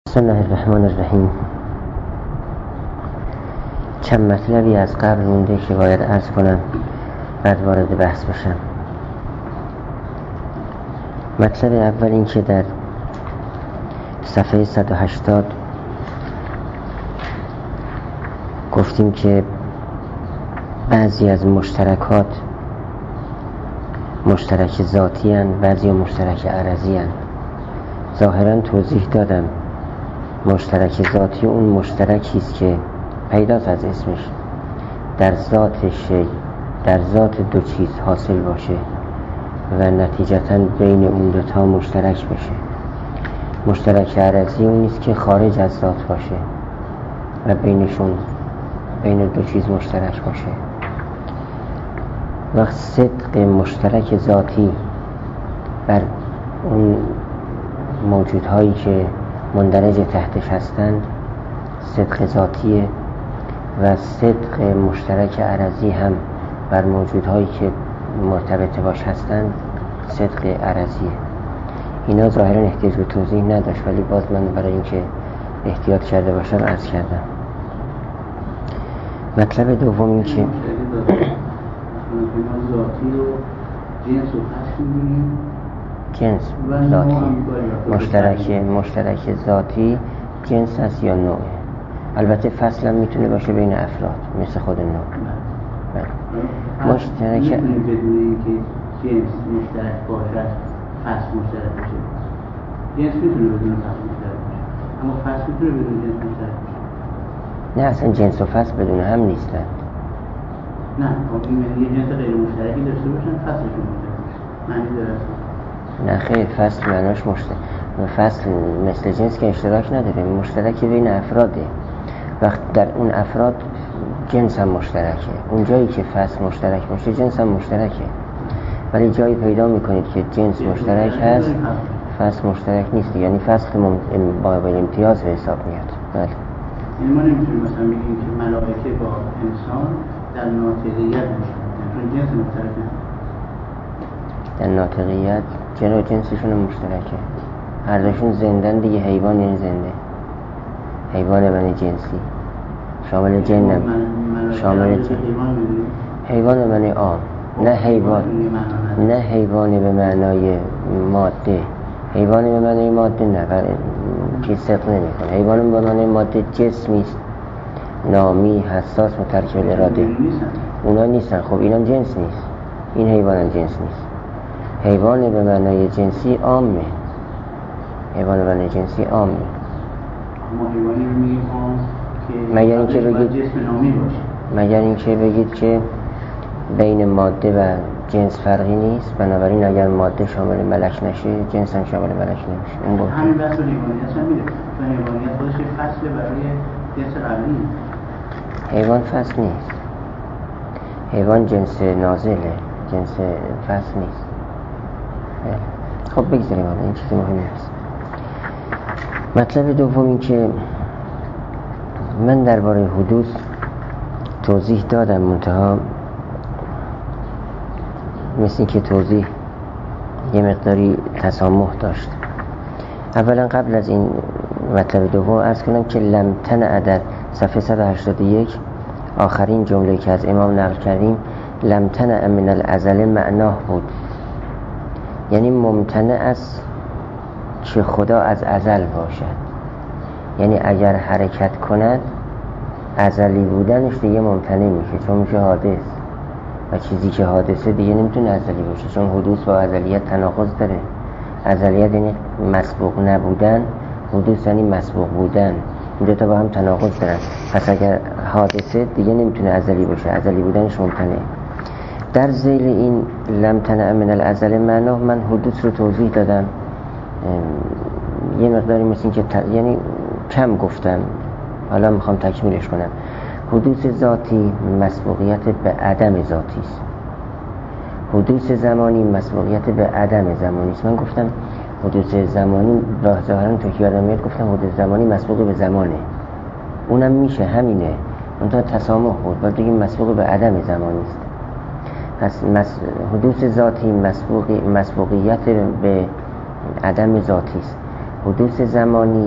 بسم الله الرحمن الرحیم. چند مطلبی از قبل مونده که باید عرض کنم بعد وارد بحث بشم. مطلب اول این که در صفحه 180 گفتیم که بعضی از مشترکات مشترک ذاتی هستند، بعضی مشترک عرضی هستند. ظاهرا توضیح دادم مشترک ذاتی اون مشترکی است که پیداست از اسمش در ذات شی، در ذات دو چیز حاصل باشه و نتیجتاً بین اون دوتا مشترک بشه. مشترک عرضی اون نیست که خارج از ذات باشه و بین دو چیز مشترک باشه. وقت صدق مشترک ذاتی بر اون موجودهایی که مندرج تحتش هستند صدق ذاتیه و صدق مشترک عرضی هم بر موجودهایی که مرتبط باش هستند صدق عرضیه. اینا ظاهرا احتیاج به توضیح نداشت، ولی باز من برای اینکه احتیاط کرده باشم عرض کردم. مطلب دوم این که ذاتی رو جنس و فصل می‌بینیم. جنس ذاتی مشترک ذاتی جنس هست یا نوعه. البته فصل هم میتونه باشه بین افراد مثل خود نوع. مشترک میتونیم بدون اینکه جنس مشترک باشد فصل مشترک باشه. جنس میتونه بدون فصل مشترک باشه، اما فصل میتونه بدون جنس مشترک باشه. نه، اصلا جنس و فصل بدون هم نیستن. نه، یه جنس غیر مشترکی داشته باشن فصلشون مشترک باشه. معنی داره؟ نه خیر، فصل معناش فصل مثل جنس که اشتراک نداره، مشترکی بین افراده. وقت در اون افراد جنس هم مشترکه. اون جایی که فصل مشترک باشه جنس هم مشترکه، ولی جایی پیدا میکنید که جنس مشترک هست فصل مشترک نیست، یعنی فصل با امتیاز به حساب میاد. بله. یعنی ما نمیتونیم مثلا بگیم که ملائکه با انسان در ناطقیت مشترکن، چون جنس مشترک نیست. در ناطقیت چرا جنسشون مشترکه؟ هر دوشون زندن دیگه. حیوان یعنی زنده، حیوان معنی جنسی شامل جنم، شامل حیوان معنی عام، نه حیوان به معنای ماده. حیوان به معنای ماده نه، که صدق نمی کنه. حیوان به معنای ماده جسمی است، نامی، حساس، مترکب اراده. اونا نیستن. خب اینم جنس نیست، این حیوان هم جنس نیست. حیوان به معنای جنسی عامه، حیوان به معنای جنسی عامه. مگر اینکه بگید که بین ماده و جنس فرقی نیست، بنابراین اگر ماده شامل ملک نشه جنس هم شامل ملک نمیشه. همین بحث حیوانیت هم میره، چون حیوانیت خودش فصل برای جنس قبلی. حیوان فصل نیست، حیوان جنس نازله، جنس فصل نیست. خب بگذاریم حالا، این چیز مهمی است. مطلب دوم این که من درباره حدوث توضیح دادم، منتها مثل این که توضیح یه مقداری تسامح داشت. اولا قبل از این مطلب دوم عرض کنم که لم تنع در صفحه 181 آخرین جمله که از امام نقل کردیم لم تنع من الازل معناه بود، یعنی ممتنع است که خدا از ازل باشد. یعنی اگر حرکت کند ازلی بودنش دیگه ممتنع میشه، چون میشه حادث و چیزی که حادثه دیگه نمیتونه ازلی باشه، چون حدوث با ازلیت تناقض داره. ازلیت یعنی مسبوق نبودن، حدوث یعنی مسبوق بودن، این دو تا با هم تناقض دارن. پس اگر حادثه دیگه نمیتونه ازلی باشه، ازلی بودنش ممتنعه. در ذیل این لم تنع من الازل معناه من حدوث رو توضیح دادم، یه مقداری مثل این که یعنی کم گفتم، حالا میخوام تکمیلش کنم. حدوث ذاتی مسبوقیت به عدم ذاتی است، حدوث زمانی مسبوقیت به عدم زمانی است. من گفتم حدوث زمانی ظاهرا تو که یادم میاد گفتم حدوث زمانی مسبوق به زمانه، اونم میشه همینه، اونتا تسامح بود، باید بگیم مسبوق به عدم زمانی است. پس حدوث ذاتی مسبوقیت به عدم ذاتی است. حدوث زمانی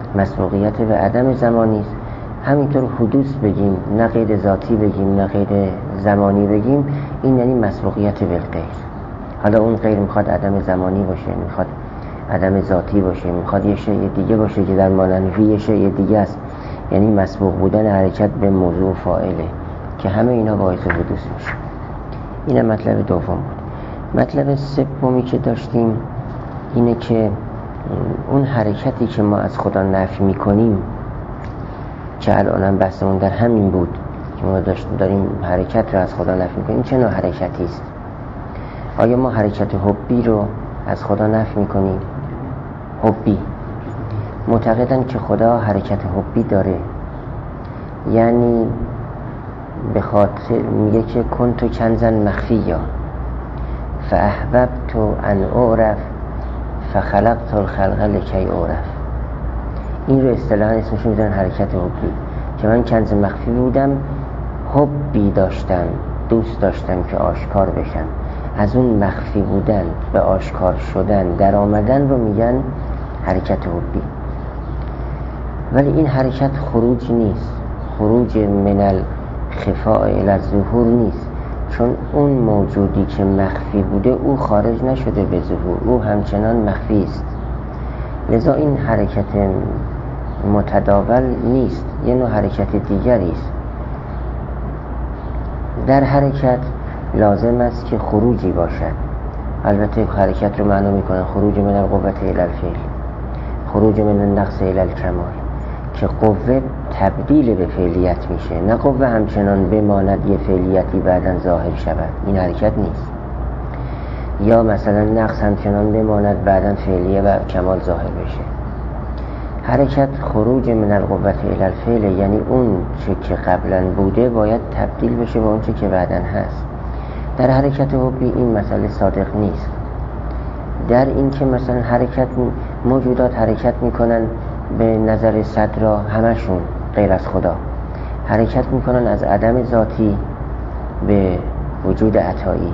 مسبوقیت به عدم زمانی است. همینطور حدوث بگیم، نه قید ذاتی بگیم نه قید زمانی بگیم، این یعنی مسبوقیت بالغیر. حالا اون غیر میخواد عدم زمانی باشه، میخواد عدم ذاتی باشه، میخواد یه شیء دیگه باشه که در ماننفی یه شیء دیگه است، یعنی مسبوق بودن حرکت به موضوع فاعله که همه اینا باعث حدوث میشه. این مطلب دوم بود. مطلب سومی که داشتیم اینه که اون حرکتی که ما از خدا نفی میکنیم، که الان بحثمون در همین بود که ما داریم حرکت رو از خدا نفی میکنیم، چه نوع حرکتی است؟ آیا ما حرکت حبی رو از خدا نفی میکنیم؟ حبی معتقدن که خدا حرکت حبی داره، یعنی به خاطر میگه که کنت کنزا مخفیا فاحببت ان اعرف فخلقت الخلق لکی اعرف. این رو اصطلاحاً اسمش میذارن حرکت حبی، که من کنز مخفی بودم، حبی داشتم، دوست داشتم که آشکار بشم. از اون مخفی بودن به آشکار شدن در آمدن رو میگن حرکت حبی. ولی این حرکت خروج نیست، خروج من الخفاء الی الظهور نیست، چون اون موجودی که مخفی بوده او خارج نشده به ظهور، او همچنان مخفی است. لذا این حرکت متداول نیست، یه نوع حرکت دیگری است. در حرکت لازم است که خروجی باشد. البته حرکت رو معنا میکنن خروج من القوة الی الفعل، خروج من النقص الی الکمال، که قوه تبدیل به فعلیت میشه، نه قوه همچنان بماند یه فعلیتی بعداً ظاهر شود. این حرکت نیست. یا مثلا نقص همچنان بماند بعداً فعلیه و کمال ظاهر بشه. حرکت خروج من القوة الی الفعل، یعنی اون چه که قبلا بوده باید تبدیل بشه به اون چه که بعداً هست. در حرکت حبی این مسئله صادق نیست. در این که مثلا حرکت موجودات حرکت میکنن به نظر صدرا همشون غیر از خدا حرکت میکنن از عدم ذاتی به وجود عطایی.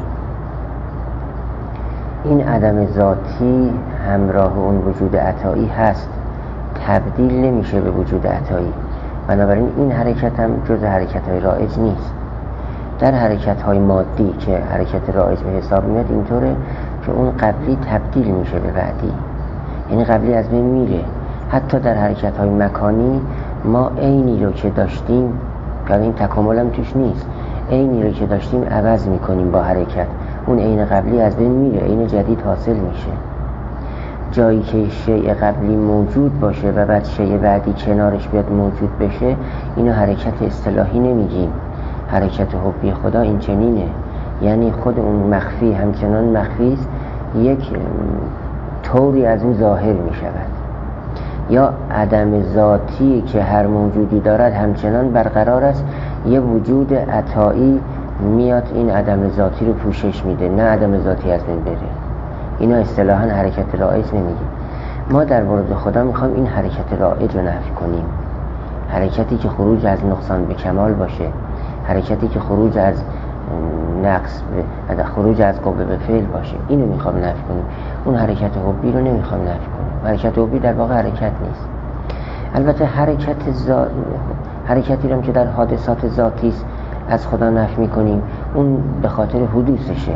این عدم ذاتی همراه اون وجود عطایی هست، تبدیل نمیشه به وجود عطایی. بنابراین این حرکت هم جز حرکت های رایج نیست. در حرکت های مادی که حرکت رایج به حساب میاد اینطوره که اون قبلی تبدیل میشه به بعدی، یعنی قبلی از بین میره. حتی در حرکت های مکانی ما عینی رو که داشتیم، که این تکامل هم توش نیست، عینی رو که داشتیم عوض میکنیم با حرکت، اون عین قبلی از بین میره، عین جدید حاصل میشه. جایی که شیء قبلی موجود باشه و بعد شیء بعدی کنارش بیاد موجود بشه، اینو حرکت اصطلاحی نمیگیم. حرکت حبی خدا این چنینه، یعنی خود اون مخفی همچنان مخفی است، یک طوری از اون ظاهر می شود. یا عدم ذاتی که هر موجودی دارد همچنان برقرار است، یه وجود عطایی میاد این عدم ذاتی رو پوشش میده، نه عدم ذاتی از بین بره. اینا اصطلاحاً حرکت رایج نمیگیم. ما در مورد خدا میخوایم این حرکت رایج رو نفی کنیم، حرکتی که خروج از نقصان به کمال باشه، حرکتی که خروج از نقص خروج از قوه به فعل باشه. اینو میخوام نفی کنیم. اون حرکت حبی رو نمیخوام نفی کنیم. حرکت حبی در واقع حرکت نیست. البته حرکتی رو که در حادثات ذاتی است از خدا نفی میکنیم، اون به خاطر حدوثشه،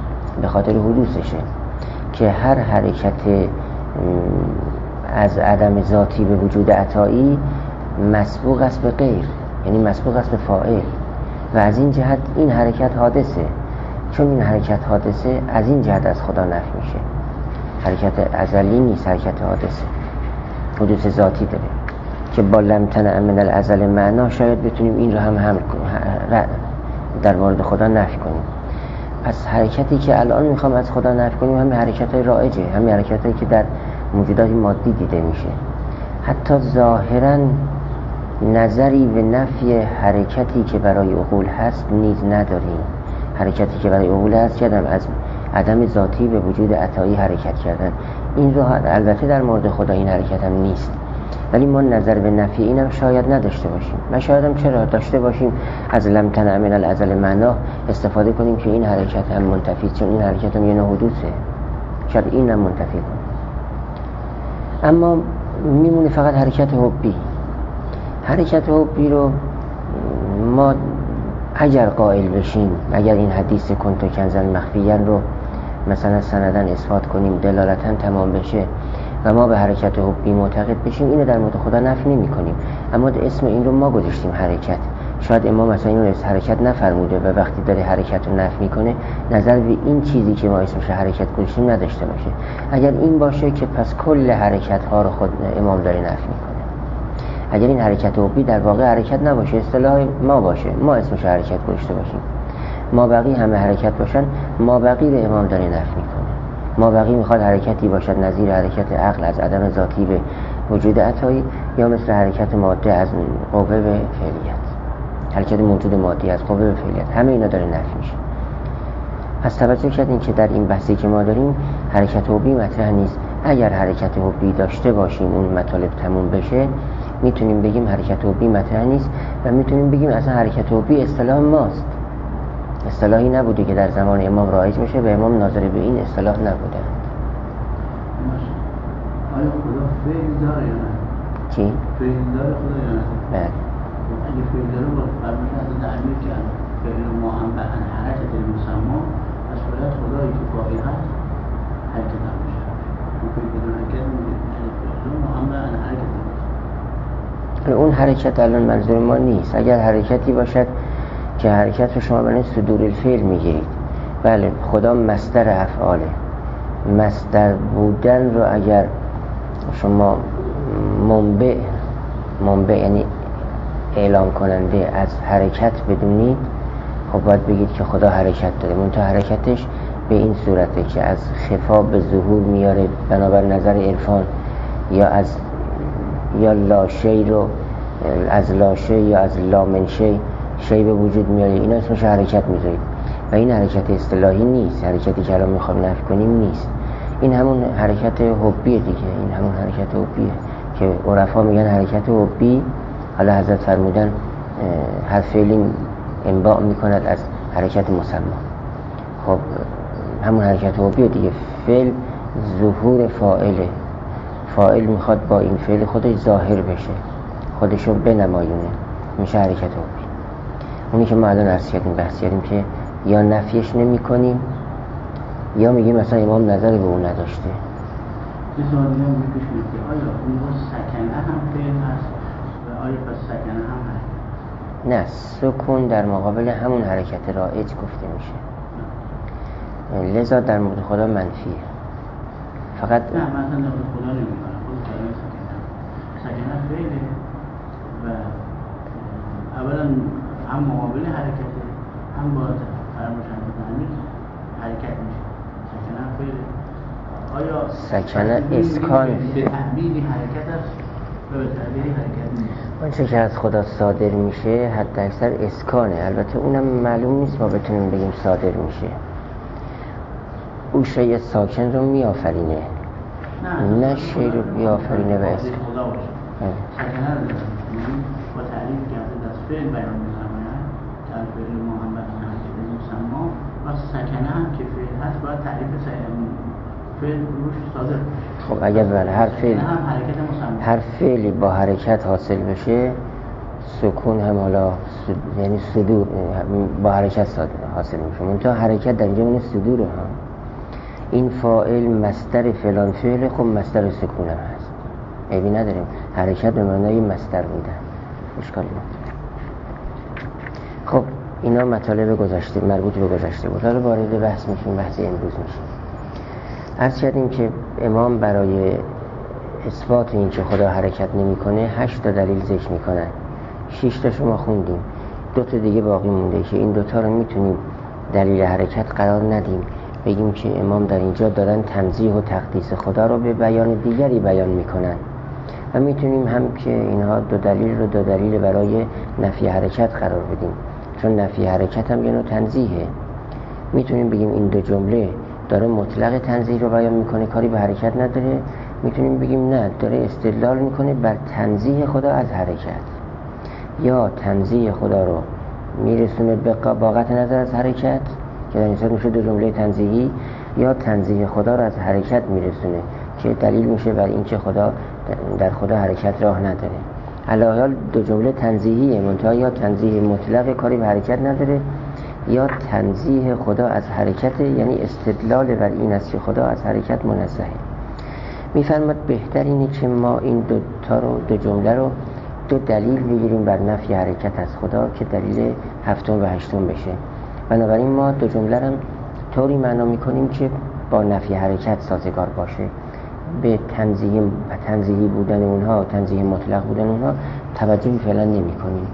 که هر حرکت از عدم ذاتی به وجود عطایی مسبوق است به غیر، یعنی مسبوق است به فاعل، و از این جهت این حرکت حادثه. چون این حرکت حادثه از این جهت از خدا نفی میشه. حرکت ازلی نیست، حرکت حادثه، حدوث ذاتی داره که با لم تنع من الازل معنا شاید بتونیم این رو هم در مورد خدا نفی کنیم. پس حرکتی که الان میخوام از خدا نفی کنیم همین حرکت های رایجه، همین حرکت هایی که در موجودات مادی دیده میشه. حتی ظاهراً نظری به نفی حرکتی که برای عقول هست نیز نداریم. حرکتی که برای عقول هست کردم از عدم ذاتی به وجود عطایی حرکت کردن. این رو البته در مورد خدا این حرکت هم نیست، ولی ما نظر به نفی اینم شاید نداشته باشیم. من شایدم چرا داشته باشیم، از لم تنع من الازل معنا استفاده کنیم که این حرکت هم منتفی، چون این حرکت هم یه نوع حدوثه، شاید این هم منتفی کنیم. اما میمونه فقط حرکت حبی. حرکت حبی رو ما اگر قائل بشیم، اگر این حدیث کنت کنزا مخفیا رو مثلا سندن اثبات کنیم، دلالتا تمام بشه و ما به حرکت حبی معتقد بشیم، اینو در مورد خدا نفی نمی کنیم، اما اسم این رو ما گذاشتیم حرکت. شاید امام مثلا اینو حرکت نفرموده و وقتی داره حرکت رو نفی میکنه نظر به این چیزی که ما اسمش حرکت گذاشتیم نداشته باشه. اگر این باشه که پس کل حرکت ها رو خود امام داره نفی میکنه. اگر این حرکت حبی در واقع حرکت نباشه، اصطلاح ما باشه، ما اسمش حرکت گذاشته باشیم، ما بقی همه حرکت باشن، ما بقی رو امام داره نفی میکنه. ما بقی میخواد حرکتی باشد نظیر حرکت عقل از عدم ذاتی به وجود عطایی، یا مثل حرکت ماده از قوه به فعلیت، حرکت موجود مادی از قوه به فعلیت، همه اینا داره نفی میشه. پس توجه کردین که در این بحثی که ما داریم حرکت حبی مطرح نیست. اگر حرکت حبی داشته باشیم، اون مطالب تموم بشه، میتونیم بگیم حرکت حبی مطرح نیست و میتونیم بگیم اصلا حرکت حبی اصطلاح ماست، اصطلاحی نبوده که در زمان امام رایج میشه و امام ناظر به این اصطلاح نبوده. آیا خدا فعل داره یا نه؟ چی؟ فعل داره خدا یا نه؟ بله. اگه فعل داره با فرمایش از تعبیر کرد فعل ما هم به ان حرکت المسمى، پس باید خدایی که باقی هست حرکت هم بشه. فعل بدون حرکت فعل ما هم به ان حرکت المسمى. اون حرکت الان منظور ما نیست. اگر حرکتی باشد که حرکت رو شما برای صدور الفعل میگیرید، بله خدا مصدر افعاله. مصدر بودن رو اگر شما منبع یعنی اعلام کننده از حرکت بدونید، خب باید بگید که خدا حرکت داره، منتها حرکتش به این صورته که از خفا به ظهور میاره بنابر نظر عرفان، یا لاشی رو از لاشی یا از لامنشی شی به وجود میاره، اینا اسمش حرکت میذارید و این حرکت اصطلاحی نیست. حرکتی که الان میخوام نفی کنیم نیست. این همون حرکت حبیه دیگه، این همون حرکت حبیه که عرفا میگن حرکت حبی. حالا حضرت فرمودن هر فعلی انباع میکند از حرکت مسمى. خب همون حرکت حبیه دیگه. فعل ظهور فاعله، فاعل میخواد با این فعل خودش ظاهر بشه، خودشو بنمایونه، میشه حرکت حبی. اونی که ما الان عرض کردیم بحث کردیم که یا نفیش نمی کنیم یا میگیم مثلا امام نظری به اون نداشته. یه سوال دیگه هم پیش میاد که آیا اون سکنه هم فعل هست و آیا پس سکنه هم هست؟ نه، سکون در مقابل همون حرکت رایج گفته میشه، لذا در مورد خدا منفیه. فقط نه مثلا در مورد خدا نمیکنم، خود کلمه سکنه فعله و اولا هم مقابل حرکته هم با فرماشن بزنید حرکت میشه. سکنه فعله. آیا سکنه اسکان به تعبیری حرکت است و به تعبیری حرکت نیست؟ آنچه که از خدا صادر میشه حد اکثر اسکانه. البته اونم معلوم نیست ما بتونیم بگیم صادر میشه. او شیء ساکن رو میآفرینه، نه شیء رو بیافرینه و اسکان. سکنه رو با تعریف کرده از فعل بیان می‌فرمایند که فعل محمد حرکت مسمى و سکنه هم که فعل هست باید تعریف فعل روش صادر بشه. خب اگر بر هر فعلی با حرکت حاصل بشه، سکون هم حالا یعنی صدور با حرکت حاصل میشه. منتها حرکت در اینجا من صدور هم این فاعل مصدر فلان فعل، خب مصدر سکون هم هست، عیبی نداریم. حرکت به معنای مصدر بودن، اشکالی نداره. خب اینا مطالب گذشته مربوط به گذشته بود. حالا وارد بحث میشیم، بحث امروز میشیم. عرض کردیم که امام برای اثبات این که خدا حرکت نمیکنه 8 تا دلیل ذکر میکنن. 6 تا شما خوندیم، 2 تا دیگه باقی مونده که این 2 تا رو میتونیم دلیل حرکت قرار ندیم، بگیم که امام در اینجا دارن تنزیه و تقدیس خدا رو به بیان دیگری بیان میکنن و میتونیم هم که اینها 2 دلیل رو 2 دلیل برای نفی حرکت قرار بدیم، چون نفی حرکت هم یه نوع تنزیهه. میتونیم بگیم این 2 جمله داره مطلق تنزیه رو بیان میکنه، کاری به حرکت نداره. میتونیم بگیم نه، داره استدلال میکنه بر تنزیه خدا از حرکت، یا تنزیه خدا رو میرسونه به باقت نظر از حرکت که در این صورت میشه 2 جمله تنزیهی، یا تنزیه خدا رو از حرکت میرسونه که دلیل میشه بر این که خدا در خدا حرکت راه نداره. علاوه دو جمله تنزیهیه، منتها یا تنزیه مطلق کاری به حرکت نداره یا تنزیه خدا از حرکت، یعنی استدلال بر این است که خدا از حرکت منزهه. میفرماد بهتر اینه که ما این دو جمله رو دو دلیل بگیریم بر نفی حرکت از خدا که دلیل هفتم و هشتم بشه. بنابراین ما دو جمله رو طوری معنا میکنیم که با نفی حرکت سازگار باشه. به تنزیهی بودن اونها، تنزیه مطلق بودن اونها توجه فعلا نمی کنیم.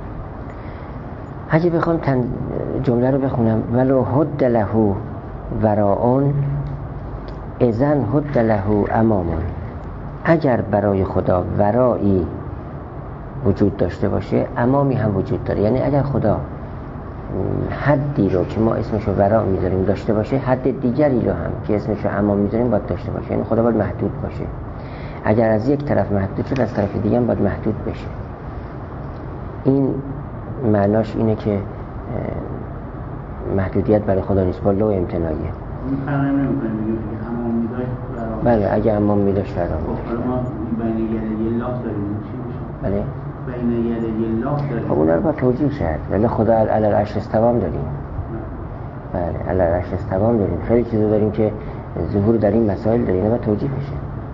اگه بخوام جمله رو بخونم، ولو حد له وراءون اذن حد له امامون، اگر برای خدا ورایی وجود داشته باشه امامی هم وجود داره. یعنی اگر خدا حدی رو که ما اسمشو ورا میذاریم داشته باشه، حد دیگری رو هم که اسمشو امام میذاریم باید داشته باشه. یعنی خدا باید محدود باشه. اگر از یک طرف محدود شد از طرف دیگه هم باید محدود بشه. این معناش اینه که محدودیت برای خدا نیست، با لو امتناعیه. بله اگه امام میداشت ورا ما بین یه لاف داریم چی میشه؟ بله بین یه لاف داریم. خب اون رو با توجیه شد. ولی خدا علی العرش استوام داریم. بله علی العرش استوام داریم. خیلی چیزا داریم که ظهور در این مسائل داریم و توجیه بشه.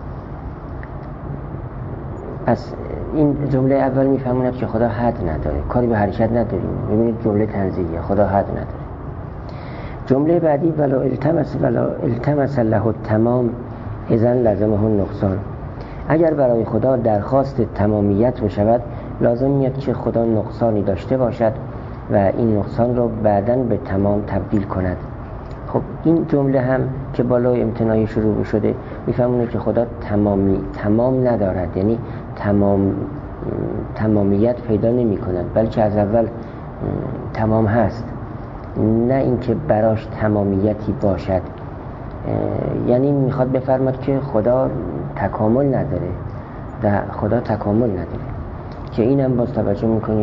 پس این جمله اول میفهموند که خدا حد نداره، کاری به حرکت نداریم. ببینید جمله تنزیهیه، خدا حد نداره. جمله بعدی ولا التمس له التمام اذن لازمه النقصان، اگر برای خدا درخواست تمامیت بشود لازم میاد که خدا نقصانی داشته باشد و این نقصان رو بعداً به تمام تبدیل کند. خب این جمله هم که بالای امتناعی شروع شده میفهمونه که خدا تمام ندارد، یعنی تمامیت پیدا نمی کند، بلکه از اول تمام هست، نه اینکه براش تمامیتی باشد. یعنی میخواد بفرماد که خدا تکامل نداره و خدا تکامل نداره، که اینم باز توجه میکنید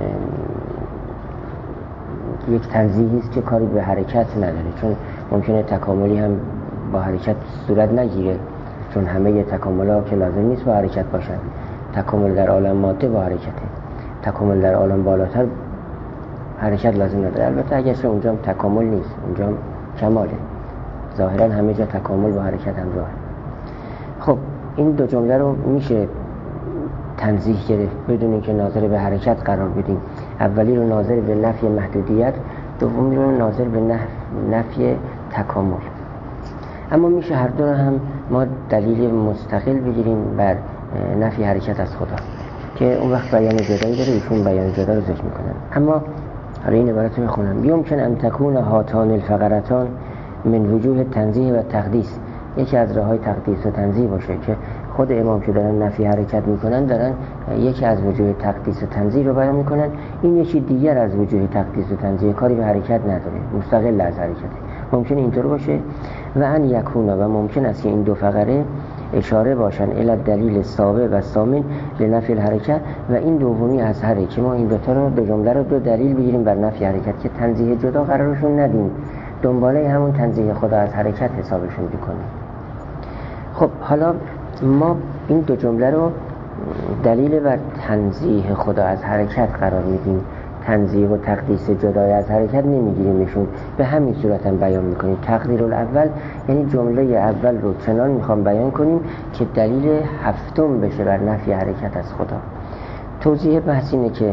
یک تنزیهی است که کاری به حرکت نداره، چون ممکنه تکاملی هم با حرکت صورت نگیره، چون همه تکامل‌ها که لازم نیست با حرکت باشن. تکامل در عالم ماده با حرکته، تکامل در عالم بالاتر حرکت لازم نداره. البته اگه اونجا تکامل نیست، اونجا کماله. ظاهرا همه جا تکامل با حرکت همراه. خب این دو جمله رو میشه تنزیه گرفت بدون اینکه ناظر به حرکت قرار بدیم. اولی رو ناظر به نفی محدودیت، دومی رو ناظر به نفی تکامل. اما میشه هر دو رو هم ما دلیل مستقل بگیریم بر نفی حرکت از خدا که اون وقت بیان جدایی داره، ایشون بیان جدا رو ذکر میکنن. اما حالا این عبارت رو میخونم: یمکن ان تکون هاتان الفقرتان من وجوه تنزیه و تقدیس، یکی از راه‌های تقدیس و تنزیه باشه که خود امام که دارن نفی حرکت میکنن دارن یکی از وجوه تقدیس و تنزیه رو بیان میکنن، این یکی دیگر از وجوه تقدیس و تنزیه کاری به حرکت نداره، مستقل از حرکته. ممکن اینطور باشه و ان یکونا، و ممکن است که این دو فقره اشاره باشن الی دلیل سابع و ثامن لنفی الحرکت، و این دومی از هره که ما این دو جمله رو دو دلیل بگیریم بر نفی حرکت، که تنزیه جدا قرارشون ندیم، دنباله همون تنزیه خدا از حرکت حسابشون بکنیم. خب حالا ما این دو جمله رو دلیل بر تنزیه خدا از حرکت قرار میدیم، تنزیه و تقدیس جدای از حرکت نمیگیریمشون، به همین صورت هم بیان میکنیم. تقدیر الاول یعنی جمله اول رو چنان میخوام بیان کنیم که دلیل هفتم بشه بر نفی حرکت از خدا. توضیح بحث اینه که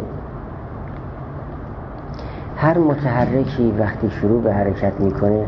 هر متحرکی وقتی شروع به حرکت میکنه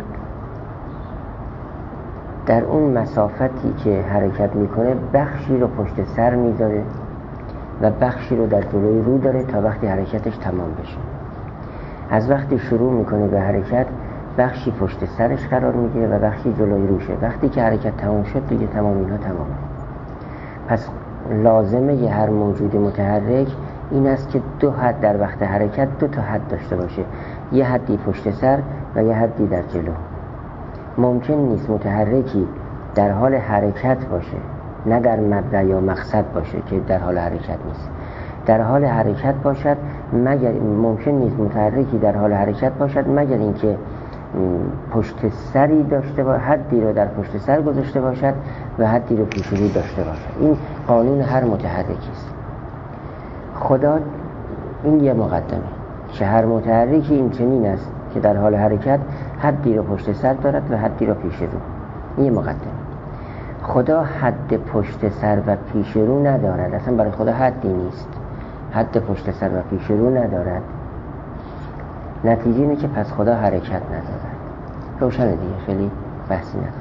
در اون مسافتی که حرکت میکنه بخشی رو پشت سر میذاره و بخشی رو در جلوی رو داره تا وقتی حرکتش تمام بشه. از وقتی شروع میکنه به حرکت بخشی پشت سرش قرار میگیره و بخشی جلوی روشه. وقتی که حرکت تمام شد دیگه تمام اینها تمامه. پس لازمه یه هر موجود متحرک این است که دو حد در وقت حرکت دو تا حد داشته باشه، یه حدی پشت سر و یه حدی در جلو. ممکن نیست متحرکی در حال حرکت باشه نه در مبدا یا مقصد باشه که در حال حرکت نیست، در حال حرکت باشد، مگر ممکن نیست متحرکی در حال حرکت باشد مگر اینکه پشت سری داشته باشد، حدی رو در پشت سر گذاشته باشد و حدی رو پیش رو داشته باشد. این قانون هر متحرکی است. خدا این یه مقدمه که هر متحرکی این چنین است که در حال حرکت حدی رو پشت سر دارد و حدی رو پیش رو. این یه مقدمه. خدا حد پشت سر و پیش رو ندارد، اصلا برای خدا حدی نیست، حد پشت سر و پیش رو ندارد. نتیجه اینه که پس خدا حرکت ندارد. روشنه دیگه، خیلی بحثی نداره.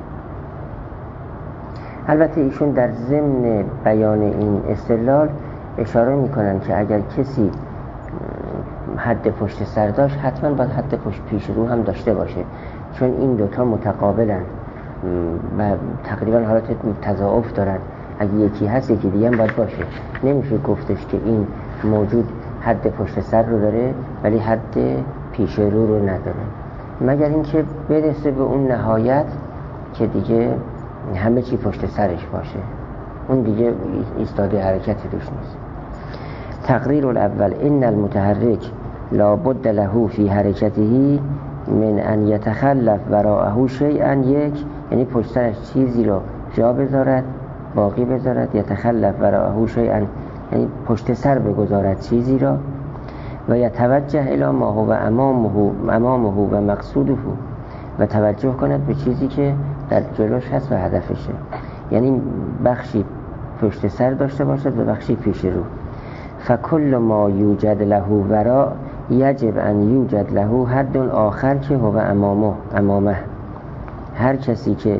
البته ایشون در ضمن بیان این استدلال اشاره میکنن که اگر کسی حد پشت سر داشت حتما باید حد پشت پیش رو هم داشته باشه، چون این دوتا متقابلن و تقریبا حالت تضاعف دارن. اگه یکی هست یکی دیگه هم باید باشه. نمیشه گفتش که این موجود حد پشت سر رو داره ولی حد پیش رو نداره، مگر اینکه برسه به اون نهایت که دیگه همه چی پشت سرش باشه، اون دیگه ایستاده حرکتی روش نیست. تقریر الاول ان المتحرک لا بد له فی حرکته من ان یتخلف وراءه شیئا، یک یعنی پشت سرش چیزی رو جا بذارد، باقی بذارد، یتخلف وراءه شیئا یعنی پشت سر بگذارد چیزی را، و یتوجه الی ما هو امامه و مقصوده و توجه کند به چیزی که در جلوش هست و هدفشه، یعنی بخشی پشت سر داشته باشد و بخشی پیش رو. فکل ما یوجد له وراء یجب ان یوجد له حد آخر که هو امامه. هر کسی که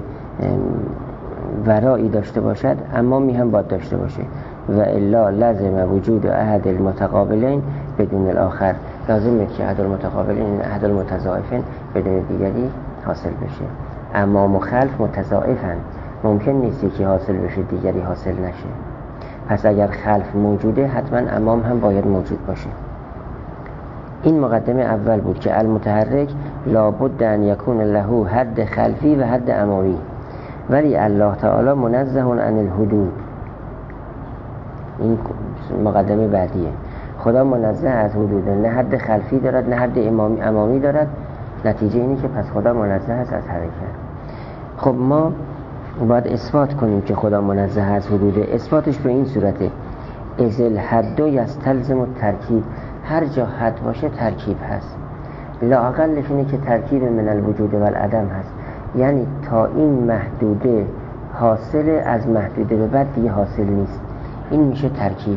ورایی داشته باشد امامی هم باید داشته باشه، و الا لازم وجود احد المتقابلین بدون الاخر، لازمه که احد المتقابلین احد المتضاعفین بدون دیگری حاصل بشه. امام و خلف متضاعفن، ممکن نیست یکی حاصل بشه دیگری حاصل نشه. پس اگر خلف موجوده حتما امام هم باید موجود باشه. این مقدمه اول بود که المتحرک لابد ان یکون له حد خلفی و حد امامی، ولی الله تعالی منزه عن الحدود. این مقدمه بعدیه. خدا منزه از حدود، نه حد خلفی دارد نه حد امامی دارد. نتیجه اینه که پس خدا منزه است از حرکت. خب ما باید اثبات کنیم که خدا منزه از حدود. اثباتش به این صورته: اذ الحد یستلزم الترکیب. هر جا حد باشه ترکیب هست. لااقلش اینه که ترکیب من الوجود و العدم هست، یعنی تا این محدوده حاصل، از محدوده به بعد دیگه حاصل نیست. این میشه ترکیب.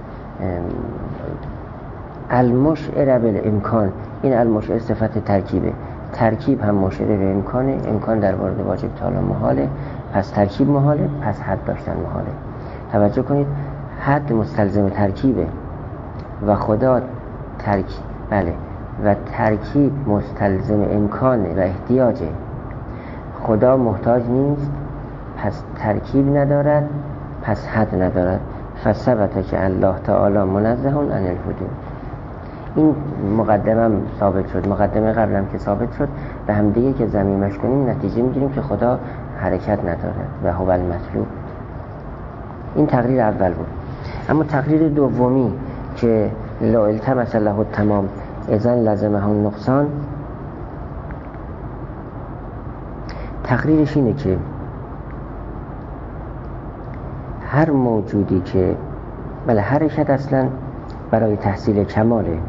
المشعر بالامکان، این المشعر صفت ترکیبه. ترکیب هم مشعر به امکانه. امکان در مورد واجب تعالی محاله، پس ترکیب محاله، پس حد داشتن محاله. توجه کنید، حد مستلزم ترکیبه و خدا ترکیب، بله، و ترکیب مستلزم امکانه و احتیاجه. خدا محتاج نیست، پس ترکیب ندارد، پس حد ندارد. فثبت که الله تعالی منزه عن الحدود. این مقدمه ثابت شد، مقدمه قبلم که ثابت شد، به هم دیگه که ضمیمش کنیم نتیجه میگیریم که خدا حرکت ندارد و هو المطلوب. این تقریر اول بود. اما تقریر دومی که لا التمس له التمام اذن لازمه النقصان، تقریرش اینه که هر موجودی که بله حرکت اصلا برای تحصیل کماله،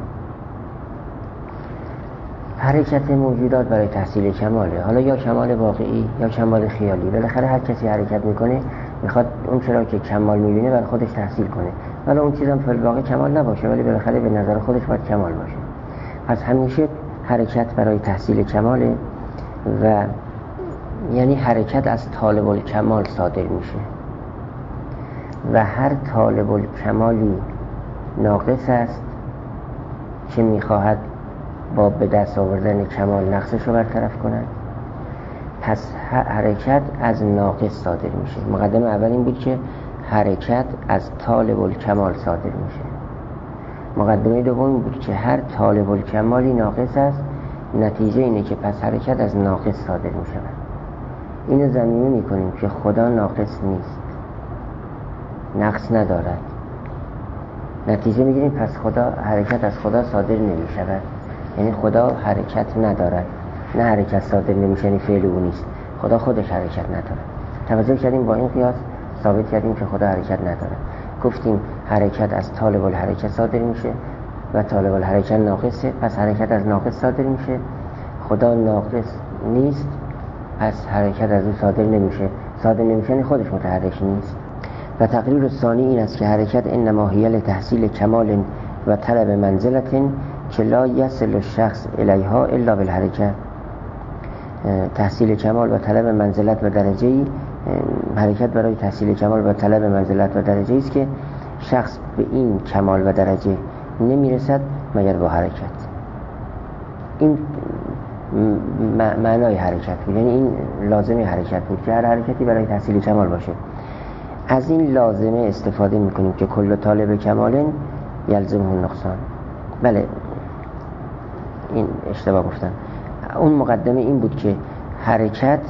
حرکت موجودات برای تحصیل کماله، حالا یا کمال واقعی یا کمال خیالی. بالاخره هر کسی حرکت میکنه میخواد اون چرا که کمال میبینه برای خودش تحصیل کنه، ولی اون چیزم فی الواقع کمال نباشه، ولی بالاخره به نظر خودش باید کمال باشه. پس همیشه حرکت برای تحصیل کماله و یعنی حرکت از طالب الکمال صادر میشه و هر طالب الکمالی ناقص است که میخواهد با به دست آوردن کمال نقصش رو برطرف کنند. پس حرکت از ناقص صادر میشه. مقدمه اول این بود که حرکت از طالب الکمال صادر میشه. مقدمه دوم بود که هر طالب الکمالی ناقص است، نتیجه اینه که پس حرکت از ناقص صادر میشه. اینو ضمیمه میکنیم که خدا ناقص نیست، نقص ندارد. نتیجه میگیریم پس خدا، حرکت از خدا صادر نمیشود، یعنی خدا حرکت ندارد. نه حرکت صادر نمیشه یعنی فعل او نیست. خدا خودش حرکت نداره. توجه کردیم با این قیاس ثابت کردیم که خدا حرکت نداره. گفتیم حرکت از طالب الحرکت صادر میشه و طالب الحرکت ناقصه، پس حرکت از ناقص صادر میشه. خدا ناقص نیست، پس حرکت از او صادر نمیشه. صادر نمیشه یعنی خودش متحرک نیست. و تقریر ثانی این است که حرکت انما هی لتحصیل کمال و طلب منزلت که لا یصل الشخص الیها الا بالحرکت. تحصیل کمال و طلب منزلت و درجه‌ای، حرکت برای تحصیل کمال و طلب منزلت و درجه‌ای است که شخص به این کمال و درجه نمیرسد مگر با حرکت. این معنای حرکت بود، یعنی این لازمه حرکت بود که هر حرکتی برای تحصیل کمال باشه. از این لازمه استفاده میکنیم که کل طالب کمال یلزمه النقصان. بله این اشتباه گفتم. اون مقدمه این بود که حرکت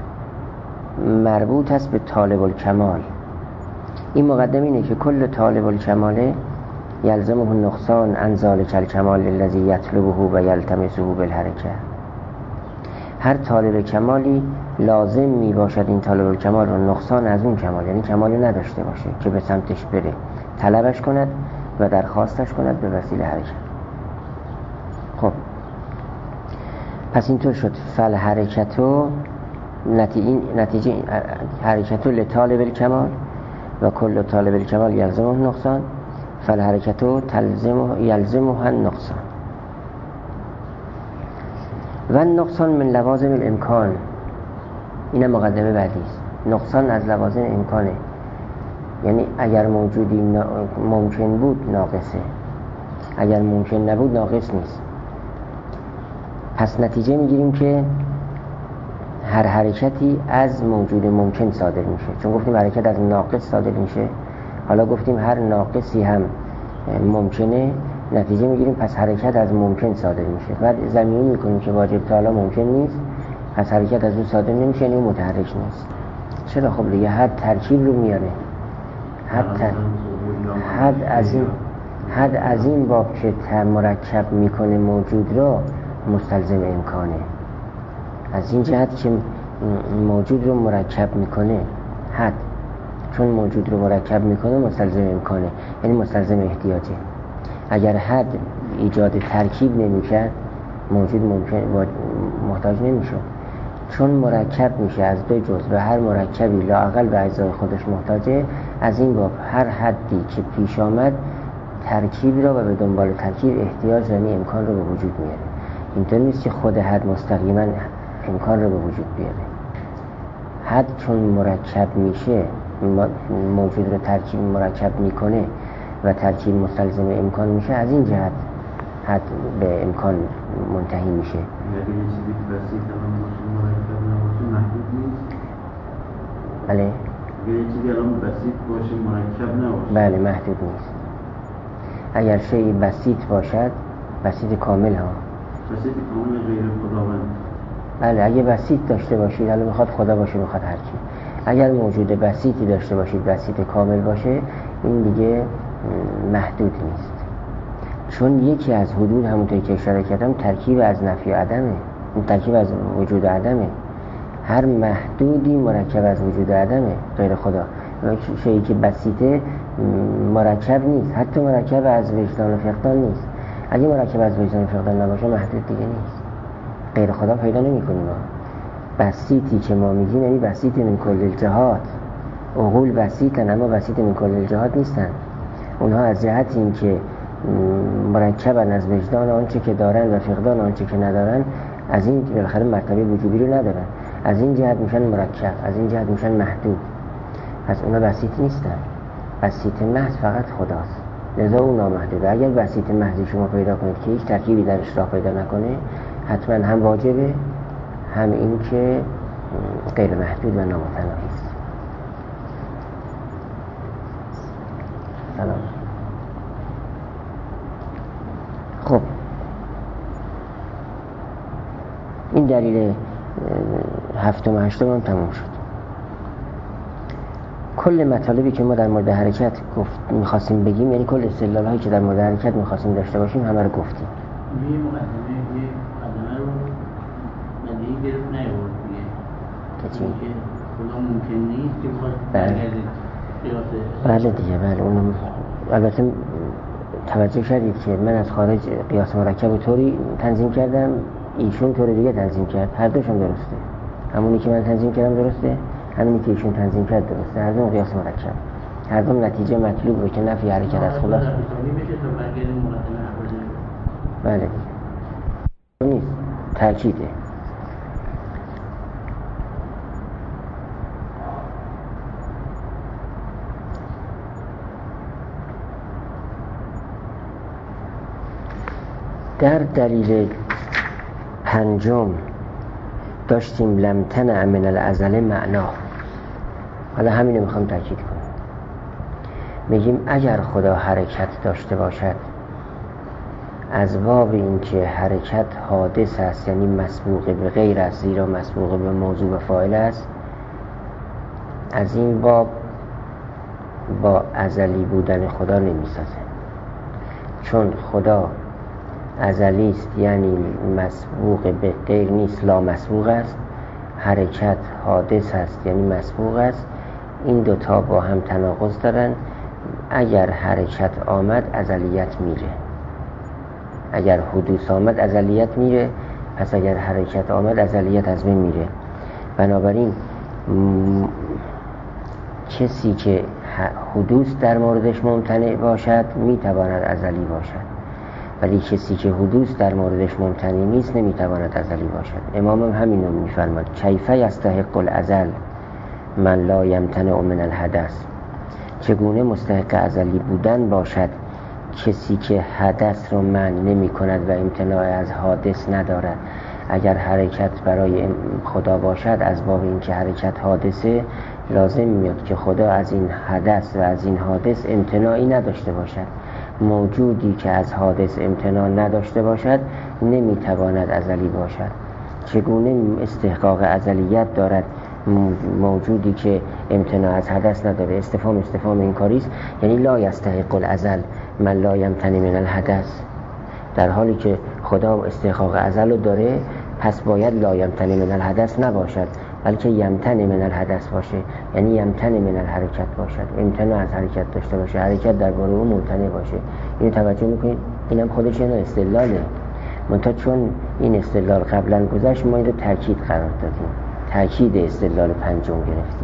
مربوط است به طالب الکمال. این مقدمه اینه که کل طالب الکمال یلزمه النقصان عن ذلک الکمال الذی یطلبه و یلتمسه بالحرکه. هر طالب کمالی لازم می باشد این طالب الکمال رو نقصان از اون کمال، یعنی کمالی نداشته باشه که به سمتش بره، طلبش کند و درخواستش کند به وسیله حرکت. خب پس اینطور شد فل حرکتو نتیجه حرکتو لطالب الکمال و کل طالب الکمال یلزمه النقصان، فل حرکتو یلزمه النقصان و نقصان من لوازم الامکان. این مقدمه بعدی است. نقصان از لوازم امکانه، یعنی اگر موجودی ممکن بود ناقصه، اگر ممکن نبود ناقص نیست. پس نتیجه میگیریم که هر حرکتی از موجود ممکن صادر میشه، چون گفتیم حرکت از ناقص صادر میشه. حالا گفتیم هر ناقصی هم ممکنه، نتیجه میگیریم پس حرکت از ممکن صادر میشه. بعد زمینه میکنیم که واجب تعالی ممکن نیست، پس حرکت از اون صادر نمیشه یعنی متحرک نیست. چرا؟ خب دیگه حد ترکیب رو میاره. حد از این باب که مرکب میکنه موجود رو مستلزم امکانه. از این جهت که موجود رو مرکب میکنه حد، چون موجود رو مرکب میکنه مستلزم امکانه، یعنی مستلزم احتیاجه. اگر حد ایجاد ترکیب نمیکرد موجود ممکن محتاج نمیشه، چون مرکب میشه از دو جزء و هر مرکبی لااقل به اجزای خودش محتاجه. از این باب هر حدی که پیش آمد ترکیب را و به دنبال ترکیب احتیاج یعنی امکان رو به وجود میاره. اینطور نیست که خود حد مستقیما امکان رو به وجود بیاره. حد چون مرکب میشه موجود رو ترکیب مرکب میکنه و ترکیب مستلزم امکان میشه، از این جهت حد به امکان منتهی میشه. یعنی یه چیزی که بسیط الان باشه مرکب نباشه محدود نیست؟ بله یه چیزی الان بسیط باشه مرکب نباشه؟ بله محدود نیست. اگر شیء بسیط باشد، بسیط کامل ها، بسیط کامل غیر خداوند. بله اگه بسیط داشته باشید، حالا بخواد خدا باشه بخواد هر کی، اگر موجود بسیطی داشته باشید بسیط کامل باشه، این دیگه محدود نیست. چون یکی از حدود همونطوری که اشاره کردم ترکیب از نفی و عدمه، این ترکیب از وجود عدمه. هر محدودی مرکب از وجود عدمه غیر خدا. شیئی که بسیطه مرکب نیست، حتی مرکب از وجدان و فقدان نیست. اگه مرکب از وجدان و فقدان نباشه محدود دیگه نیست. غیر خدا پیدا نمی کنیم. بسیطی که ما میگیم یعنی بسیط من کل الجهات. عقول بسیطن اما بسیط من کل الجهات نیستن. اونها از جهت این که مرکبن از وجدان آنچه که دارن و فقدان آنچه که ندارن، از این بالاخره مرتبه وجودی رو ندارن، از این جهت میشن مرکب، از این جهت میشن محدود. پس اونا بسیط نیستن. بسیط محض فقط خداست، لذا اون نامحدوده. اگر بسیط محضی شما پیدا کنید که هیچ ترکیبی درش راه پیدا نکنه، حتما هم واجبه هم این که غیر محدود و نامتناهی است. سلام. خب این دلیل هفتم و هشتم هم تموم شد. کل مطالبی که ما در مورد حرکت میخواستیم بگیم، یعنی کل استدلال هایی که در مورد حرکت میخواستیم داشته باشیم همه رو گفتیم. یه مقدمه رو چی؟ خدا ممکن نیست که بخواد برگردید قیاس. بله دیگه، بله. اونم البته توجه کردید که من از خارج قیاس مرکب طوری تنظیم کردم، ایشون طور دیگه تنظیم کرد. هر دوشون درسته. همونی که من تنظیم کردم درسته، همونی که ایشون تنظیم کرد درسته. هر دو قیاس مرکب، هر دو نتیجه مطلوب رو که نفی حرکت از خلاص بله نیست، تأکیده. در دلیل پنجم داشتیم لم تنع من الازل معنا. حالا همینو میخوام تأکید کنم. میگیم اگر خدا حرکت داشته باشد از باب اینکه حرکت حادث است، یعنی مسبوق به غیر است، زیرا مسبوق به موضوع و فاعل است، از این باب با ازلی بودن خدا نمیسازه. چون خدا ازلی است، یعنی مسبوق به غیر نیست، لا مسبوق است. حرکت حادث است، یعنی مسبوق است. این دوتا با هم تناقض دارن. اگر حرکت آمد ازلیت میره، اگر حدوث آمد ازلیت میره، پس اگر حرکت آمد ازلیت از بین میره. بنابراین کسی که حدوث در موردش ممتنع باشد میتواند ازلی باشد، ولی کسی که حدوث در موردش ممتنع نیست نمیتواند ازلی باشد. امام هم همین رو میفرماد: کیف یستحق الازل من لا یمتنع من الحدث. چگونه مستحق ازلی بودن باشد کسی که حدث رو منع نمی کند و امتناع از حادث ندارد. اگر حرکت برای خدا باشد از باب این که حرکت حادثه، لازم میاد که خدا از این حدث و از این حادث امتناعی نداشته باشد. موجودی که از حادث امتناع نداشته باشد نمیتواند ازلی باشد. چگونه استحقاق ازلیت دارد موجودی که امتناع از حدث نداره؟ استفهام انکاری است، یعنی لا یستحق الازل من لا یمتنع من الحدث. در حالی که خدا استحقاق ازل رو داره، پس باید لا یمتنع من الحدث نباشد، بلکه یمتنع من الحدث باشه، یعنی یمتنع من الحرکت باشد، امتناع از حرکت داشته باشه، حرکت درباره اون ممتنع باشه. اینو توجه میکنید؟ اینم خودش یه استدلاله. منتها چون این استدلال قبلا گذشت، ما این رو تاکید قرار دادیم، تاکید استدلال پنجم گرفتیم.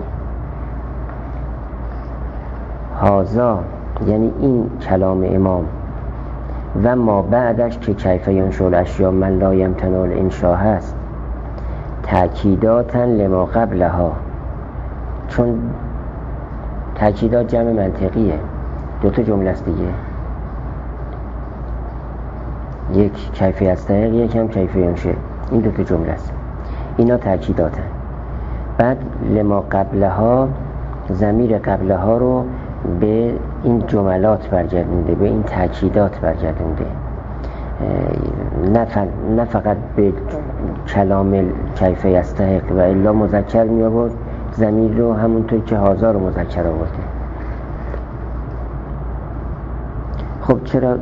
هازا یعنی این کلام امام و ما بعدش که کیف ینشأ الاشیاء من لا یمتنع الانشاء هست، تأکیداتا لما قبلها. چون تأکیدات جمع منطقیه، دوتا جمله است دیگه، یک کیف یستحق، یک هم کیف ینشأ. این دوتا جمله است، اینا تأکیداتن. بعد لما قبلها، ضمیر قبلها رو به این جملات برگردونده، به این تأکیدات برگردونده، نه فقط به کلام کیف یستحق. و الا مذکر می آورد ضمیر رو، همونطور که هازا رو مذکر آورده. خب چرا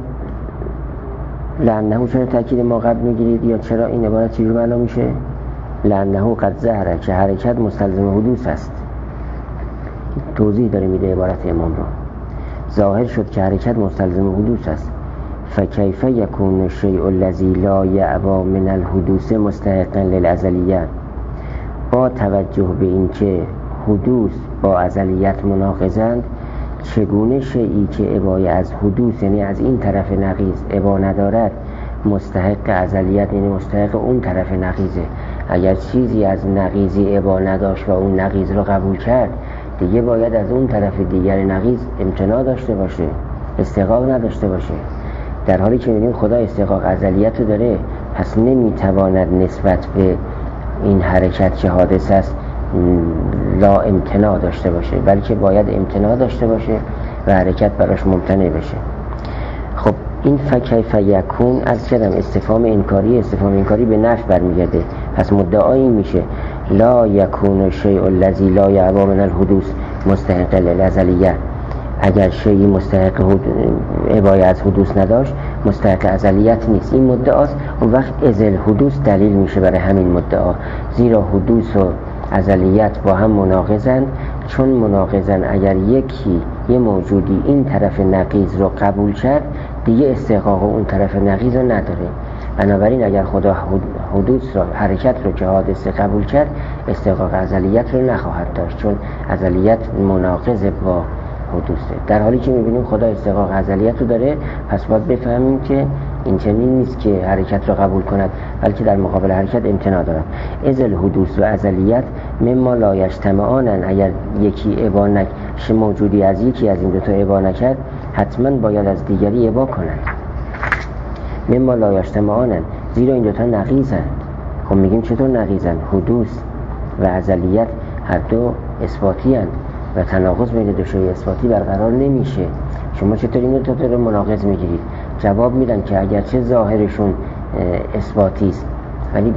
لعنه چرا تأکید ما قبل میگیرید؟ یا چرا این عبارت چجور معنا میشه؟ لعنه قد ظهره، که حرکت مستلزم حدوث است. توضیح داره میده عبارت امام رو. ظاهر شد که حرکت مستلزم حدوث است. فکیف یکون الشیء الذی لا یعبا من الحدوث مستحقا للازلیه. با توجه به اینکه حدوث با ازلیت مناقضند، چگونه شیئی که عبای از حدوث، یعنی از این طرف نقیض، عبا ندارد، مستحق ازلیت، یعنی مستحق اون طرف نقیضه. اگر چیزی از نقیضی عبا نداشت و اون نقیض رو قبول کرد، دیگه باید از اون طرف دیگر نقیض امتناع داشته باشه، استحقاق نداشته باشه. در حالی که می‌بینیم خدا استحقاق ازلیت رو داره، پس نمیتواند نسبت به این حرکت که حادث است لا امتناع داشته باشه، بلکه باید امتناع داشته باشه و حرکت براش ممتنع بشه. خب این فکیف یکون از کردم استفهام انکاری به نفی برمیگرده. پس مدعایی میشه لا یکون الشیء الذی لا یعبا من الحدوث مستحق للازلیه. اگر شیئی مستحق عبای از حدوث نداشت، مستحق ازلیت نیست. این مدعاست. اون وقت ازل حدوث دلیل میشه برای همین مدعا، زیرا حدوث و ازلیت با هم مناقضن، چون مناقضن اگر یه موجودی این طرف نقیض رو قبول کرد دیگه استحقاق اون طرف نقیض رو نداره. بنابراین اگر خدا حدوث رو، حرکت رو که حادثه قبول کرد، استحقاق ازلیت رو نخواهد داشت، چون ازلیت مناقض با حدوثه. در حالی که میبینیم خدا استحقاق ازلیت رو داره، پس باید بفهمیم که این چنین نیست که حرکت رو قبول کند، بلکه در مقابل حرکت امتناع دارد. ازل حدوث و ازلیت مما لا یجتمعانن، اگر یکی ابا موجودی از یکی از این دو تا ابا نکرد، حتما باید از دیگری ابا کند. مما لا یجتمعانن، زیرا این دو تا نقیضند. خب میگیم چطور نقیضند؟ حدوث و ازلیت هر دو اثباتی اند و تناقض بین دو شیء اثباتی برقرار نمیشه. شما چطور این دو تا رو مناقض میگیرید؟ جواب میدن که اگرچه ظاهرشون اثباتی است، ولی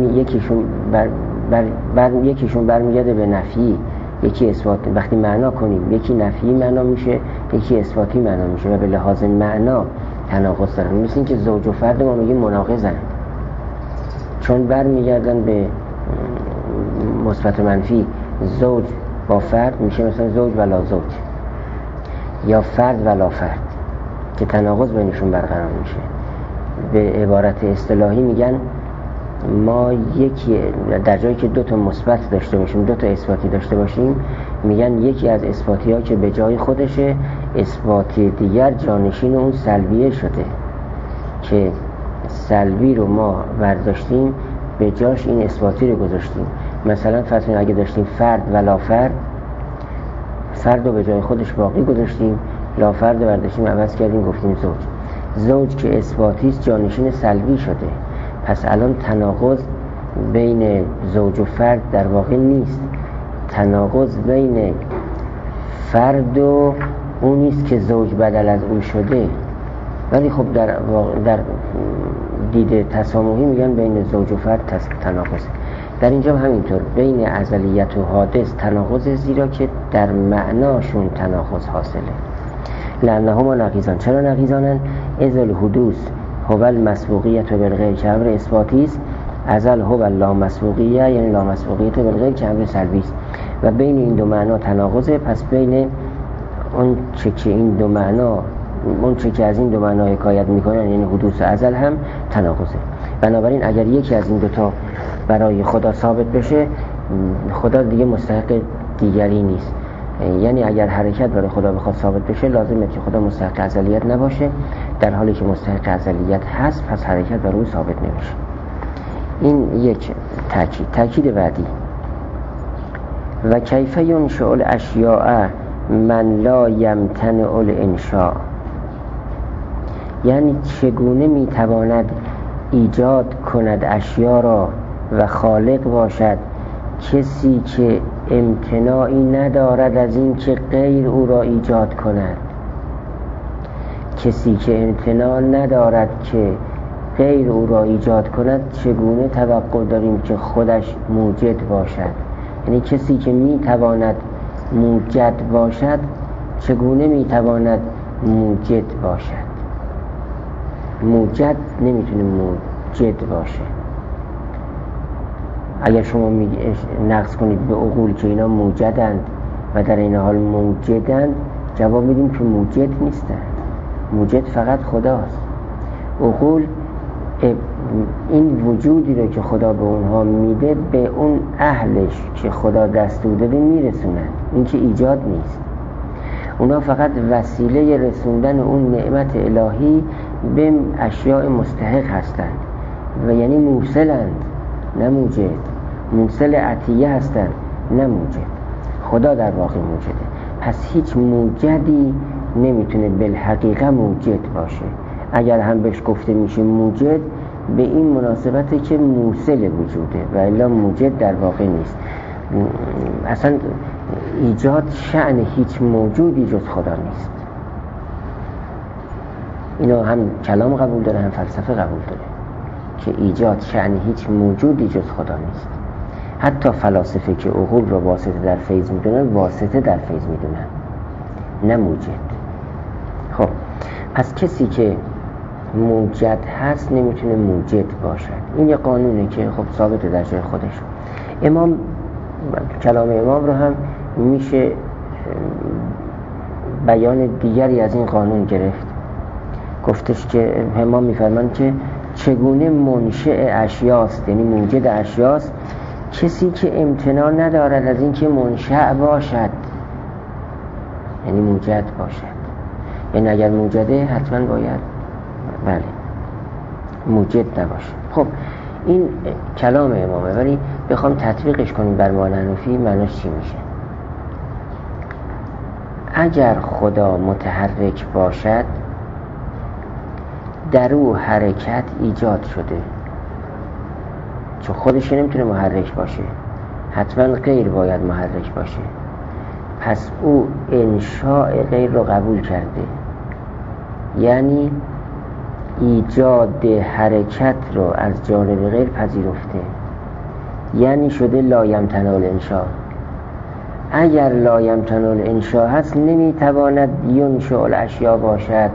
یکیشون برمیگرده به نفی، یکی اثبات. وقتی معنا کنیم یکی نفی معنا میشه، یکی اثباتی معنا میشه و به لحاظ معنا تناقض دارن. مثل این که زوج و فرد ما میگیم مناقضن، چون برمیگردن به مثبت و منفی. زوج با فرد میشه مثلا زوج و لا زوج، یا فرد و لا فرد، که تناقض بینشون برقرار میشه. به عبارت اصطلاحی میگن ما یکی در جایی که دو تا مثبت داشته باشیم، دو تا اثباتی داشته باشیم، میگن یکی از اثباتی ها که به جای خودشه، اثباتی دیگر جانشین اون سلبیه شده، که سلبی رو ما برداشتیم به جاش این اثباتی رو گذاشتیم. مثلا فرض کنید اگه داشتیم فرد و لا فرد، فرد رو به جای خودش باقی گذاشتیم، لا فرد رو برداشتیم عوض کردیم گفتیم زوج. زوج که اثباتی است جانشین سلبی شده، پس الان تناقض بین زوج و فرد در واقع نیست، تناقض بین فرد و اون نیست که زوج بدل از اون شده. ولی خب در دید تسامحی میگن بین زوج و فرد تناقض. در اینجا همینطور بین ازلیت و حادث تناقض، زیرا که در معناشون تناقض حاصله. لأنهما نقیضان، چرا نقیضانن؟ ازل حدوث هو المسبوقیت بالغیر که امر اثباتی است، ازل هو لا مسبوقیه یعنی لا مسبوقیت بالغیر که امر سلبی است. و بین این دو معنا تناقضه، پس بین اون چه که از این دو معنا حکایت میکنن یعنی حدوث و ازل هم تناقضه. بنابراین اگر یکی از این دو تا برای خدا ثابت بشه، خدا دیگه مستحق دیگری نیست. یعنی اگر حرکت برای خدا بخواد ثابت بشه، لازمه که خدا مستحق ازلیت نباشه، در حالی که مستحق ازلیت هست پس حرکت برای او ثابت نمیشه. این یک تأکید بعدی. و کیف ینشأ الاشیاء من لا یمتنع الانشاء، یعنی چگونه میتواند ایجاد کند اشیا را و خالق باشد کسی که امتناعی ندارد از این که غیر او را ایجاد کند. کسی که امتناع ندارد که غیر او را ایجاد کند، چگونه توقع داریم که خودش موجد باشد؟ یعنی کسی که میتواند موجد باشد، چگونه میتواند موجد باشد؟ موجد نمیتونه موجد باشه. اگر شما نقص کنید به عقول که اینا موجدند و در این حال موجدند، جواب میدیم که موجد نیستند. موجد فقط خداست. عقول این وجودی رو که خدا به اونها میده به اون اهلش که خدا دستور داده میرسونن، این که ایجاد نیست. اونا فقط وسیله رسوندن اون نعمت الهی به اشیاء مستحق هستند و یعنی موصلند نه موجد. موصل عطیه هستند نه موجد. خدا در واقع موجده. پس هیچ موجدی نمیتونه بالحقیقه موجد باشه. اگر هم بهش گفته میشه موجد، به این مناسبته که موصل وجوده و الا موجد در واقع نیست. اصلا ایجاد شأن هیچ موجودی جز خدا نیست. اینو هم کلام قبول داره هم فلسفه قبول داره که ایجاد شأن هیچ موجودی جز خدا نیست. حتی فلاسفه که عقول رو واسطه در فیض میدونن، واسطه در فیض میدونن نه موجد. خب پس کسی که موجد هست نمیتونه موجد باشد. این یه قانونه که خب ثابت در جای خودش. امام کلام امام رو هم میشه بیان دیگری از این قانون گرفت. گفتش که امام میفرمایند که چگونه منشأ اشیاست، یعنی موجد اشیاست، کسی که امتناع ندارد از این که منشأ باشد، یعنی موجد باشد. یعنی اگر موجده حتما باید بله موجد نباشه. خب این کلام امامه، ولی بخوام تطبیقش کنیم بر ما حنفی معناش چی میشه؟ اگر خدا متحرک باشد در او حرکت ایجاد شده، چون خودش نمیتونه محرک باشه، حتما غیر باید محرک باشه، پس او انشاء غیر رو قبول کرده، یعنی ایجاد حرکت رو از جانب غیر پذیرفته، یعنی شده لا یمتنع الانشاء. اگر لا یمتنع الانشاء هست نمیتواند ینشأ الاشیاء باشد،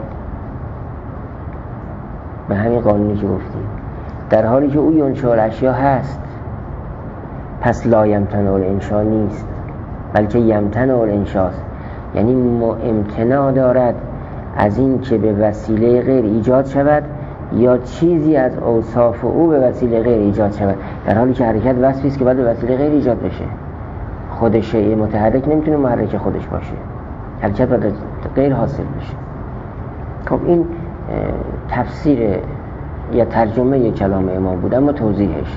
به همین قانونی که گفتیم، در حالی که او ینشأ الاشیاء هست، پس لا یمتنع الانشاء نیست بلکه یمتنع الانشاء است، یعنی امتناع دارد از این که به وسیله غیر ایجاد شود یا چیزی از اوصاف او به وسیله غیر ایجاد شود، در حالی که حرکت وصفی است که باید به وسیله غیر ایجاد بشه. خود شیء متحرک نمیتونه محرک خودش باشه، حرکت باید غیر حاصل بشه. خب این تفسیر یا ترجمه کلام امام بود، اما توضیحش،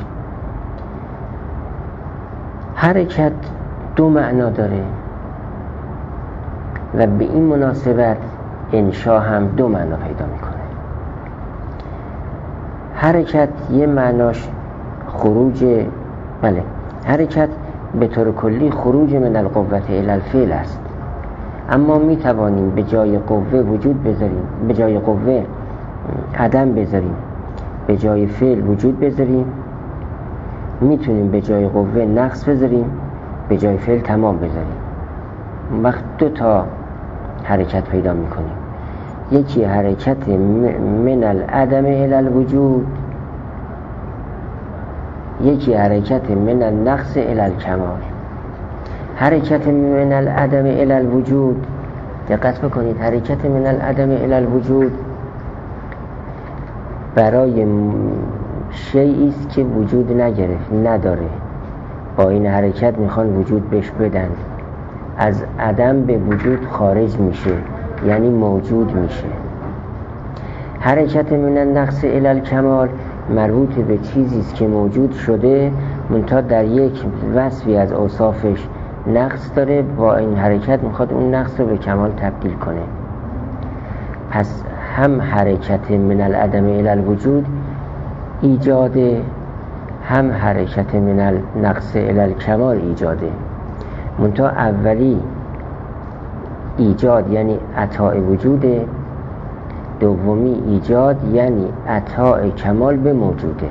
حرکت دو معنا داره و به این مناسبت انشاء هم دو معنا پیدا میکنه. حرکت یه معناش خروج، بله حرکت به طور کلی خروج من القوة الی الفعل است، اما می توانیم به جای قوه وجود بذاریم، به جای قوه عدم بذاریم، به جای فعل وجود بذاریم، میتونیم به جای قوه نقص بذاریم، به جای فعل تمام بذاریم. اون وقت دو تا حرکت پیدا میکنیم، یکی حرکت من العدم الی الوجود، یکی حرکت من النقص الی الکمال. حرکت من العدم الی الوجود، دقت بکنید، حرکت من العدم الی الوجود برای شیئی است که وجود نگرفت، نداره، با این حرکت میخوان وجود بهش بدن، از عدم به وجود خارج میشه، یعنی موجود میشه. حرکت من النقص الی الکمال مربوط به چیزی است که موجود شده منتها در یک وصفی از اوصافش نقص داره، با این حرکت میخواد اون نقص رو به کمال تبدیل کنه. پس هم حرکت من العدم الی الوجود ایجاده، هم حرکت من النقص الی الکمال ایجاده، منتها اولی ایجاد یعنی عطاء وجوده، دومی ایجاد یعنی عطاء کمال به موجوده.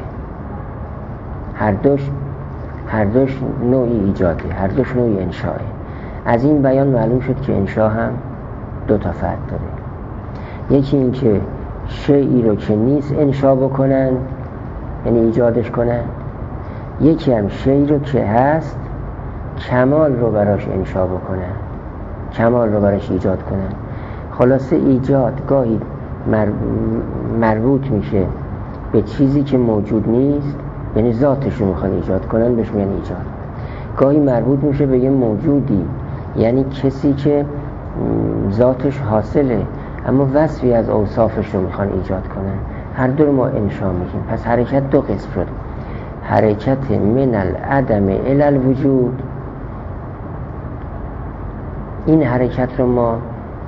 هر دوش نوعی ایجاده، هر دوش نوعی انشاءه. از این بیان معلوم شد که انشاء هم دو تا فرد داره، یکی این که شیئی رو که نیست انشاء بکنن یعنی ایجادش کنن، یکی هم شیئی رو که هست کمال رو براش انشاء بکنن، کمال رو براش ایجاد کنن. خلاصه ایجاد گاهی مربوط میشه به چیزی که موجود نیست، یعنی ذاتش رو میخوان ایجاد کنن، بهش میگن ایجاد. گاهی مربوط میشه به یه موجودی، یعنی کسی که ذاتش حاصله اما وصفی از اوصافش رو میخوان ایجاد کنن. هر دو رو ما انشاء میگیم. پس حرکت دو قسم شد، حرکت من العدم الی الوجود. این حرکت رو ما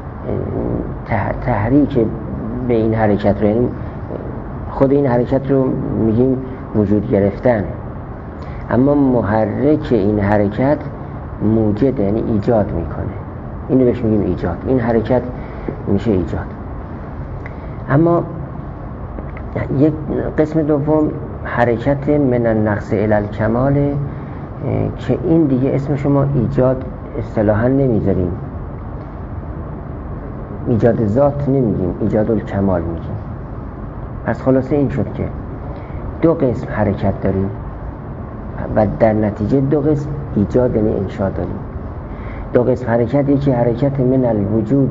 تحریک به این حرکت رو، یعنی خود این حرکت رو میگیم وجود گرفتن، اما محرک این حرکت موجد یعنی ایجاد میکنه، اینو بهش میگیم ایجاد. این حرکت میشه ایجاد. اما یک قسم دوم حرکت من النقص الی الکمال که این دیگه اسمش ما ایجاد اصطلاحا نمیذاریم، ایجاد ذات نمیگیم، ایجاد الکمال میگیم. پس خلاصه این شد که دو قسم حرکت داریم، و در نتیجه دو قسم ایجاد یعنی انشا داریم. دو قسم حرکت، یکی حرکت من الوجود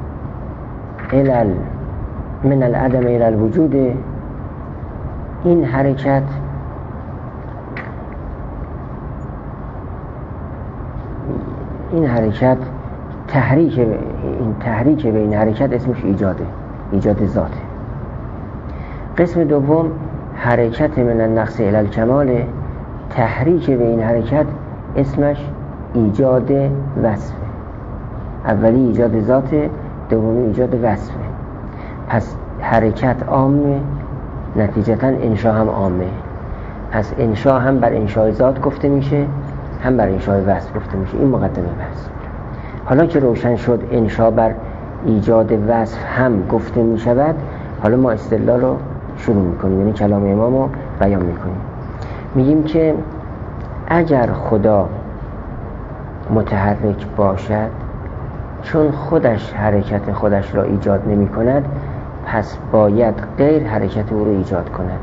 من العدم الى الوجود. این حرکت تحریک به این حرکت اسمش ایجاد ذاته. قسم دوم حرکت من النقص الی الکمال، تحریک به این حرکت اسمش ایجاد وصفه. اولی ایجاد ذاته، دومی ایجاد وصفه. پس حرکت عامه، نتیجتا انشا هم عامه. پس انشا هم بر انشای ذات گفته میشه، هم بر انشای وصف گفته میشه. این مقدمه بحث. حالا که روشن شد انشا بر ایجاد وصف هم گفته میشود، حالا ما استدلال رو شروع میکنیم، یعنی کلام امام رو بیان میکنیم. میگیم که اگر خدا متحرک باشد، چون خودش حرکت خودش را ایجاد نمی کند، پس باید غیر حرکت او را ایجاد کند،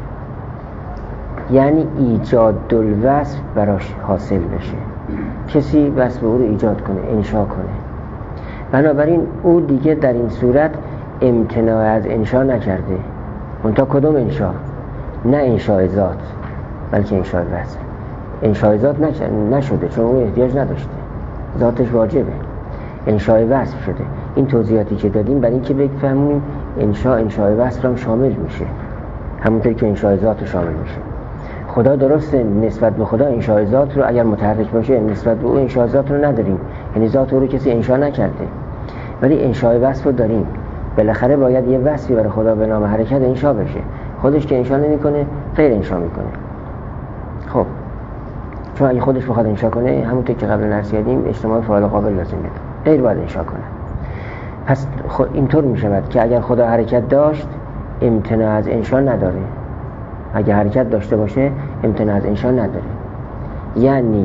یعنی ایجاد الوصف براش حاصل بشه، کسی وصف او را ایجاد کنه، انشا کنه. بنابراین او دیگه در این صورت امتناع از انشا نکرده. منتها کدوم انشا؟ نه انشاء ذات، بلکه انشاء وصف. انشاء ذات نشده چون اون احتیاج نداشته، ذاتش واجبه. انشاء وصف شده. این توضیحاتی که دادیم برای اینکه بفهمیم انشاء وصف هم شامل میشه، همونطور که انشاء ذات رو شامل میشه. خدا درسته نسبت به خدا انشاء ذات رو اگر متحرک باشه نسبت به او انشاء ذات رو نداریم، یعنی ذات او رو کسی انشا نکرده، ولی انشاء وصف رو داریم. بالاخره باید یه وصفی برای خدا به نام حرکت انشا بشه. خودش که انشا نمیکنه غیر انشا میکنه. خب چون اگه خودش بخواد انشا کنه، همونطور که قبل عرض کردیم اجتماع فاعل قابل لازم میاد، غیر باید انشا کنه. پس اینطور میشود که اگر خدا حرکت داشت امتناع از انشا نداره، اگر حرکت داشته باشه امتناع از انشا نداره، یعنی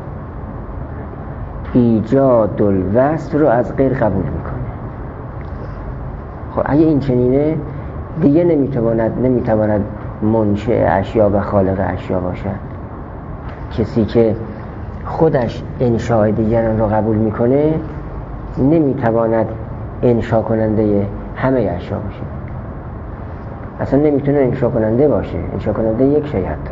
ایجاد الوصف رو از غیر قبول میکنه. خب اگه این چنینه دیگه نمیتواند منشأ اشیا و خالق اشیا باشد. کسی که خودش انشاء دیگران رو قبول میکنه نمیتواند انشا کننده همه اشیا باشه. اصلا نمیتونه انشا کننده باشه، انشا کننده یک شی حتی.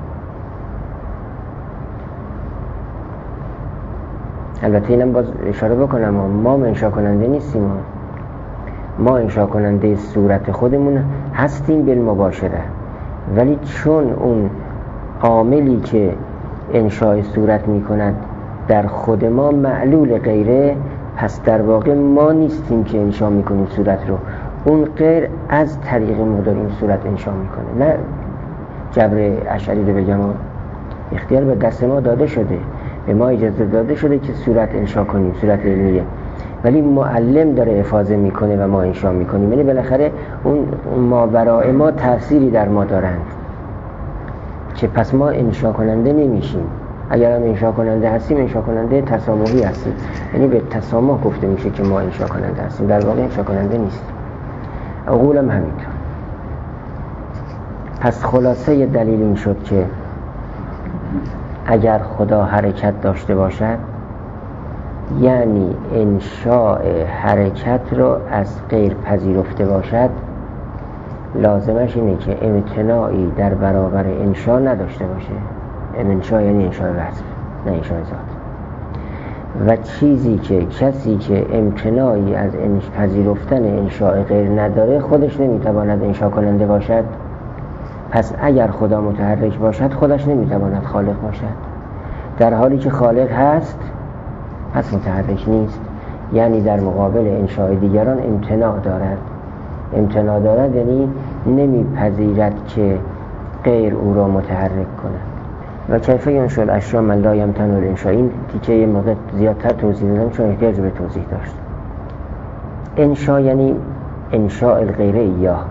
البته اینم باز اشاره بکنم، ما انشا کننده نیستیم، ما انشا کننده صورت خودمون هستیم بالمباشره، ولی چون اون عاملی که انشاء صورت میکند در خود ما معلول غیره، پس در واقع ما نیستیم که انشا میکنیم صورت رو، اون غیر از طریق ما داریم صورت انشا میکنه. نه جبر اشعری رو بگم، اختیار به دست ما داده شده، به ما اجازه داده شده که صورت انشا کنیم، صورت علمیه، ولی معلم داره افاضه میکنه و ما انشا میکنیم. یعنی بالاخره اون ماورای ما تأثیری در ما دارند که پس ما انشا کننده نمیشیم. اگر هم انشا کننده هستیم انشا کننده تسامحی هستیم، یعنی به تسامح گفته میشه که ما انشا کننده هستیم، در واقع انشا کننده نیستیم. عقولم همینطور. پس خلاصه دلیل این شد که اگر خدا حرکت داشته باشد، یعنی انشاء حرکت رو از غیر پذیرفته باشد، لازمش اینه که امتناعی در برابر انشاء نداشته باشه. انشاء یعنی انشاء وصف، نه انشاء ذات. و کسی که امتناعی از پذیرفتن انشاء غیر نداره، خودش نمیتواند انشاء کننده باشد. پس اگر خدا متحرک باشد خودش نمیتواند خالق باشد، در حالی که خالق هست پس متحرک نیست، یعنی در مقابل انشاء دیگران امتناع دارد یعنی نمیپذیرد که غیر او را متحرک کند. و کیفه ینشأ الاشیاء من لا یمتنع الانشاء، این تیکه یه موقع زیادتر توضیح دادم چون احتیاج به توضیح داشت. انشاء یعنی انشاء الغیر ایاه،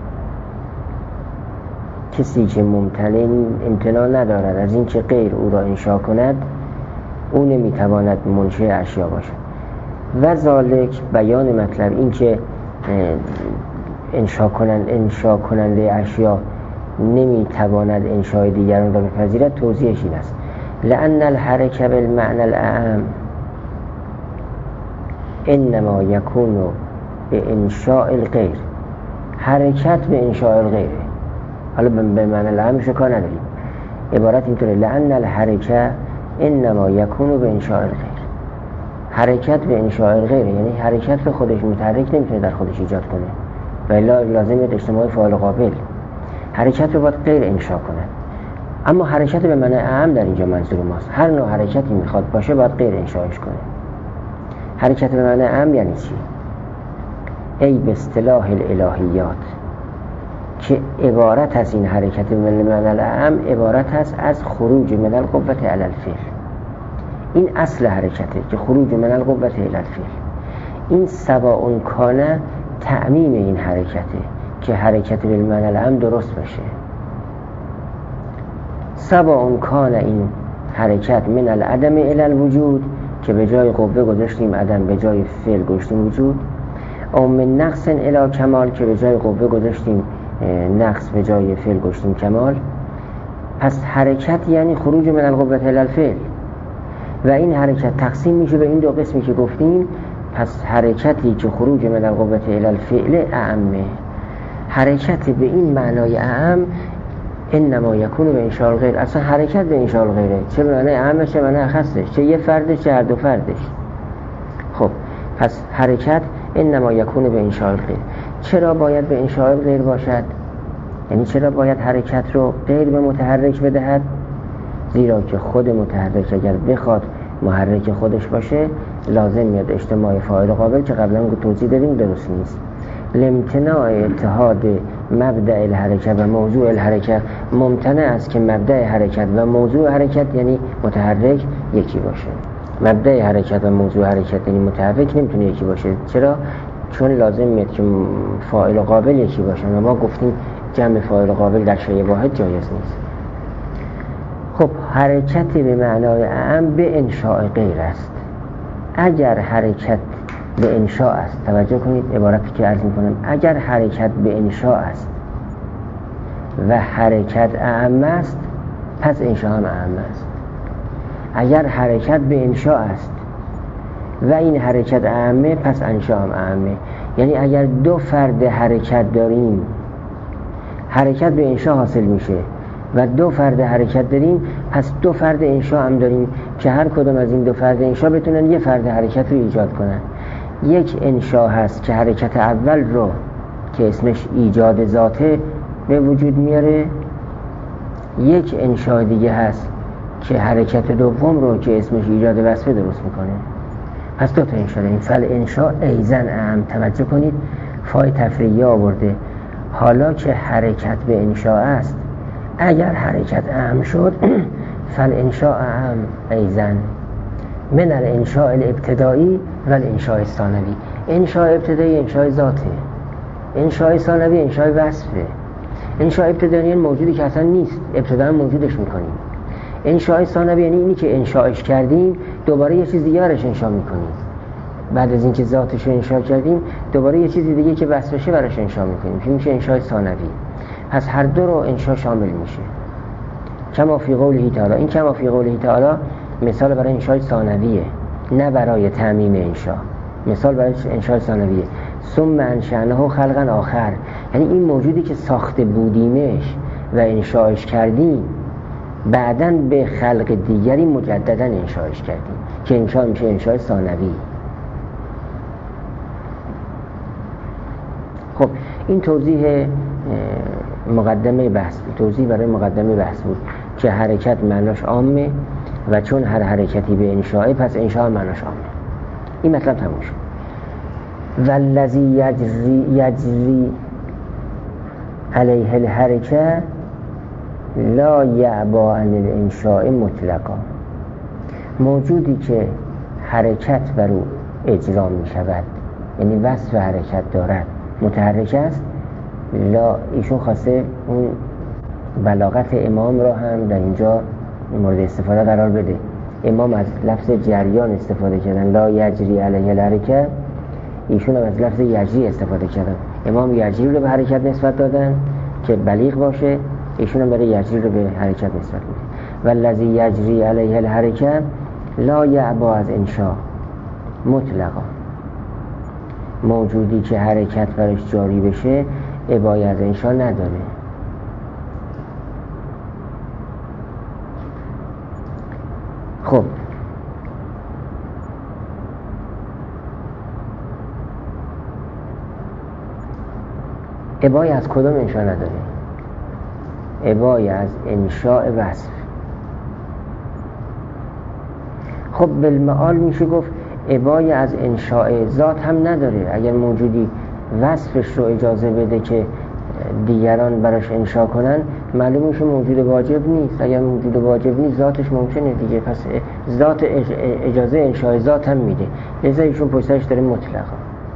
کسی که امتناع ندارد از این که غیر او را انشاء کند، او نمیتواند منشأ اشیا باشد. و ذالک بیان مطلب این که انشاء کننده اشیا نمیتواند انشای دیگران را بپذیرد توضیحش این است: لأن الحرکه بالمعنى العام انما یکون به انشاء الغیر. حرکت به انشاء الغیره. حالا به معنی العامش کار نداریم، عبارت اینطوره: لأن الحرکه انما یکون به انشاء الغیر. حرکت به انشاء الغیر یعنی حرکت رو خودش متحرک نمیتونه در خودش ایجاد کنه و الا لازمه اجتماع فاعل قابل. حرکت رو باید غیر انشاء کنه. اما حرکت به معنی اعم در اینجا منظور ماست. هر نوع حرکتی میخواد باشه باید غیر انشاءش کنه. حرکت به معنی اعم یعنی چی؟ ای به اصطلاح الالهیات که عبارت از این حرکت به معنی اعم عبارت است از خروج من القوة علی الفعل. این اصل حرکته که خروج من القوة الی الفعل. این سواء کان تعمیم این حرکته که حرکت بالمعنی العام درست باشه. سواء کان این حرکت من العدم الی الوجود که به جای قوه گذاشتیم عدم، به جای فعل گذاشتیم وجود، او من نقص الی کمال که به جای قوه گذاشتیم نقص، به جای فعل گذاشتیم کمال. پس حرکت یعنی خروج من القوة الی الفعل و این حرکت تقسیم میشه به این دو قسمی که گفتیم. پس حرکتی که خروج من القوة الی الفعل اعمه. حرکت به این معنای اعم انما یکون به انشاء الغیر. اصلا حرکت به انشاء الغیره، چه به معنای اعمش چه به معنای اخصش، چه یه فردش چه هر دو فردش. خب پس حرکت انما یکون به انشاء الغیر. چرا باید به انشاء الغیر باشد؟ یعنی چرا باید حرکت رو غیر به متحرک بدهد؟ زیرا که خود متحرک اگر بخواد محرک خودش باشه لازم میاد اجتماع فاعل قابل که قبلا توضیح دادیم درست نیست. لامتناع اتحاد مبدأ الحرکت و موضوع الحرکت، ممتنع است که مبدأ حرکت و موضوع حرکت یعنی متحرک یکی باشه. مبدأ حرکت و موضوع حرکت یعنی متحرک نمیتونه یکی باشه. چرا؟ چون لازم میاد که فاعل قابل یکی باشه و ما گفتیم جمع فاعل قابل در شیء واحد جایز نیست. خب حرکت به معنای اعم به انشاء غیر است. اگر حرکت به انشاء است، توجه کنید عبارتی که عرض میکنم، اگر حرکت به انشاء است و حرکت اعم است پس انشاء هم اعم است. اگر حرکت به انشاء است و این حرکت اعمه پس انشاء هم اعمه. یعنی اگر دو فرد حرکت داریم حرکت به انشاء حاصل میشه و دو فرد حرکت داریم پس دو فرد انشاء هم داریم که هر کدوم از این دو فرد انشاء بتونن یه فرد حرکت رو ایجاد کنن. یک انشاء هست که حرکت اول رو که اسمش ایجاد ذاته به وجود میاره، یک انشاء دیگه هست که حرکت دوم رو که اسمش ایجاد وصفه درست میکنه. پس دو تا انشاء داریم. فل انشاء ایزن اعم. توجه کنید فای تفریعی آورده. حالا که حرکت به انشاء است، اگر حرکت اعم شد فل انشاء اعم ایزن من الانشاء الابتدایی و الانشاء ثانوی. انشاء ابتدایی انشاء ذاته، انشاء ثانوی انشاء وصفه. انشاء ابتدایی موجودی که اصلا نیست، ابتدا موجودش میکنیم. انشاء ثانوی یعنی اینی که انشاءش کردیم دوباره یه چیز دیگه براش انشاء میکنیم. بعد از اینکه ذاتش رو انشاء کردیم دوباره یه چیز دیگه که وصفشه براش انشاء میکنیم، که میشه انشاء ثانوی. پس هر دو رو انشاء شامل میشه. کما فی قوله تعالی. این کما فی قوله تعالی مثال برای انشاء ثانویه، نه برای تعمیم انشاء. مثال برای انشاء ثانویه. ثم انشأناه خلقا آخر، یعنی این موجودی که ساخته بودیمش و انشاءش کردیم بعداً به خلق دیگری مجدداً انشاءش کردیم که انشاء میشه انشاء ثانوی. خب این توضیح مقدمه بحث بود، توضیح برای مقدمه بحث بود که حرکت معناش عامه و چون هر حرکتی به انشاء پس انشاء معناش عامه. این مطلب تموم شد. والذی یجری علیه الحرکه لا یعبا عن الانشاء مطلقا. موجودی که حرکت بر او اجرا می شود یعنی وصف حرکت دارد، متحرک است، لا ایشون خواسته اون بلاغت امام را هم در اینجا مورد استفاده قرار بده. امام از لفظ جریان استفاده کردن، لا یجری علیه الحرکه، ایشون هم از لفظ یجری استفاده کردن. امام یجری رو به حرکت نسبت دادن که بلیغ باشه ایشون هم برای یجری رو به حرکت نسبت میده. والذی یجری علیه الحرکت لا یعبا از انشاء مطلقا، موجودی که حرکت برش جاری بشه ابای از انشاء نداره. خب ابای از کدوم انشاء نداره؟ ابای از انشاء وصف. خب بالمعال میشه گفت ابای از انشاء ذات هم نداره. اگر موجودی وصفش رو اجازه بده که دیگران براش انشاء کنن، معلوم میشه موجود واجب نیست. اگر موجود واجب نیست ذاتش ممکنه دیگه، پس ذات اجازه انشاء ذات هم میده. لذا ایشون پشتش داره مطلقا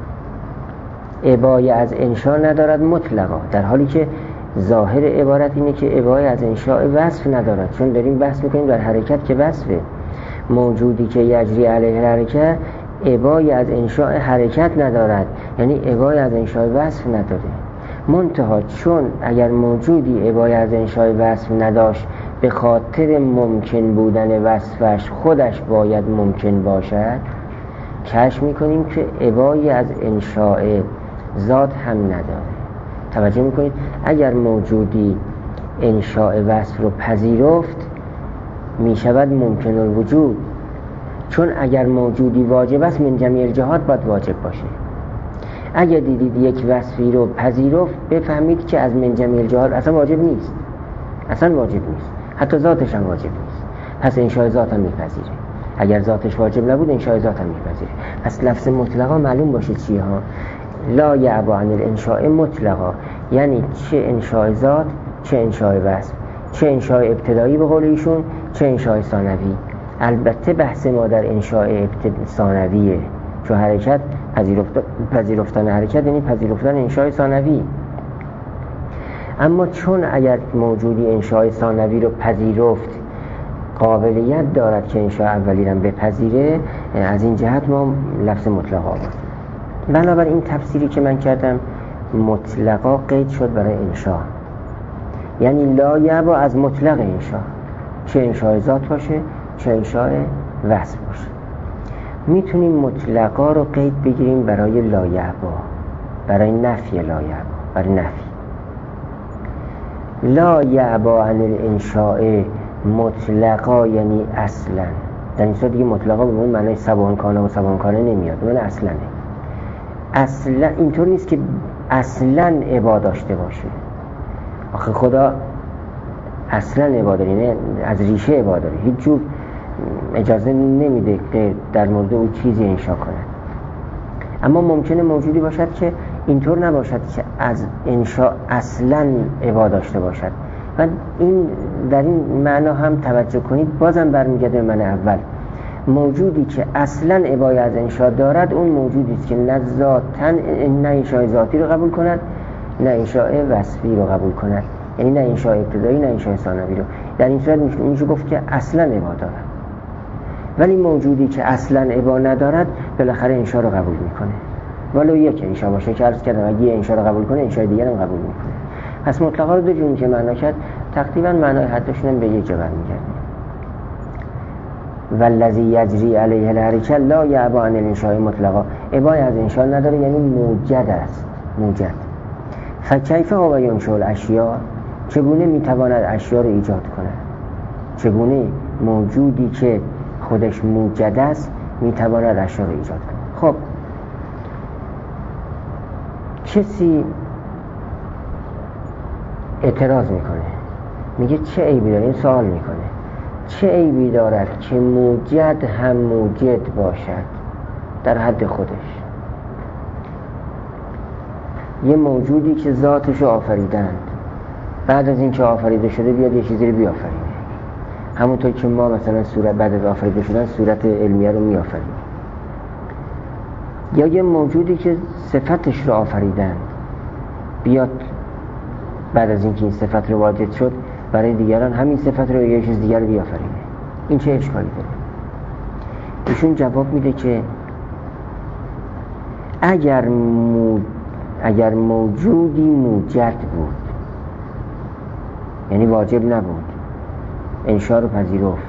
ابای از انشاء ندارد مطلقا، در حالی که ظاهر عبارت اینه که ابای از انشاء وصف ندارد، چون داریم بحث میکنیم در حرکت که وصفه. موجودی که یجری علیه الحرکت ابای از انشاء حرکت ندارد، یعنی ابای از انشاء وصف نداره. منتها چون اگر موجودی ابای از انشاء وصف نداشت به خاطر ممکن بودن وصفش خودش باید ممکن باشد، کشف میکنیم که ابای از انشاء ذات هم نداره. توجه میکنید اگر موجودی انشاء وصف رو پذیرفت میشود ممکن الوجود، چون اگر موجودی واجب است من جمیع الجهات باید واجب باشه. اگر دیدید یک وصفی رو پذیرفت بفهمید که از من جمیع الجهات اصلا واجب نیست، اصلا واجب نیست، حتی ذاتش هم واجب نیست، پس انشاء ذات هم میپذیره. اگر ذاتش واجب نبود انشاء ذات هم میپذیره. پس لفظ مطلقا معلوم باشه چیه ها؟ لا یعبا عن الانشاء مطلقا، یعنی چه انشاء ذات، چه انشاء وصف، چه انشاء ابتدایی به قول ایشون، چه انشاء ثانوی. البته بحث ما در انشاء ثانویه، چون حرکت پذیرفتن حرکت یعنی پذیرفتن انشاء ثانوی. اما چون اگر موجودی انشاء ثانوی رو پذیرفت قابلیت دارد که انشاء اولی رو بپذیره، از این جهت ما لفظ مطلقا آوردیم. بنابراین این تفسیری که من کردم مطلقا قید شد برای انشاء، یعنی لا یعبا از مطلق انشاء، چه انشاء ذات باشه چه انشاء وصف باشه. میتونیم مطلقا رو قید بگیریم برای لا یعبا، برای نفی لا یعبا، برای نفی. لا یعبا عن الانشاء مطلقا یعنی اصلا. در این صورت دیگه مطلقا به اون معنی سبانکانه و سبانکانه نمیاد، اون اصلنه. اصلا اینطور نیست که اصلا عبا داشته باشه. آخه خدا اصلا عبا داره، یعنی از ریشه عبا داره، هیچ جور اجازه نمیده که در مورد او چیزی انشا کنه. اما ممکنه موجودی باشد که اینطور نباشد که از انشا اصلا عبا داشته باشد. و این در این معنا هم توجه کنید، بازم برمیگرده به معنی اول. موجودی که اصلا عبای از انشاء دارد اون موجودی است که نه ذاتاً نه انشاء ذاتی رو قبول کند نه انشاء وصفی رو قبول کند، یعنی نه انشاء ابتدایی نه انشاء ثانوی رو. در این صورت میشه گفت که اصلا عبا دارد. ولی موجودی که اصلا عبا ندارد بالاخره انشاء رو قبول میکنه، ولو یک انشاء باشه که عرض کردم اگه انشاء رو قبول کنه انشاء دیگر هم قبول میکنه. پس مطلقا رو دو جور که معنا کرد تقریبا معنای حدشون هم به یک جا برمیگرده. والذی یجری علیه الحرکت لا یعبا عن الانشاء مطلقا، عبای از انشاء نداره یعنی موجد است، موجد. فکیف هو ینشأ الاشیاء، چگونه میتواند اشیاء رو ایجاد کند؟ چگونه موجودی که خودش موجد است میتواند اشیاء رو ایجاد کند؟ خب کسی اعتراض میکنه، میگه چه عیبی داره؟ این سوال میکنه چه عیبی دارد که موجد هم موجد باشد در حد خودش؟ یه موجودی که ذاتشو آفریدند، بعد از این که آفریده شده بیاد یه چیزی رو بیافرینه، همونطور که ما مثلا صورت بعد از آفریده شدن صورت علمیه رو میآفرینیم. یا یه موجودی که صفتش رو آفریدند بیاد بعد از اینکه این صفت رو واجد شد برای دیگران همین صفت رو یه چیز دیگر رو بیافرینه. این چه اشکالی داره؟ ایشون جواب میده که اگر موجودی موجد بود، یعنی واجب نبود، انشا رو پذیرفت.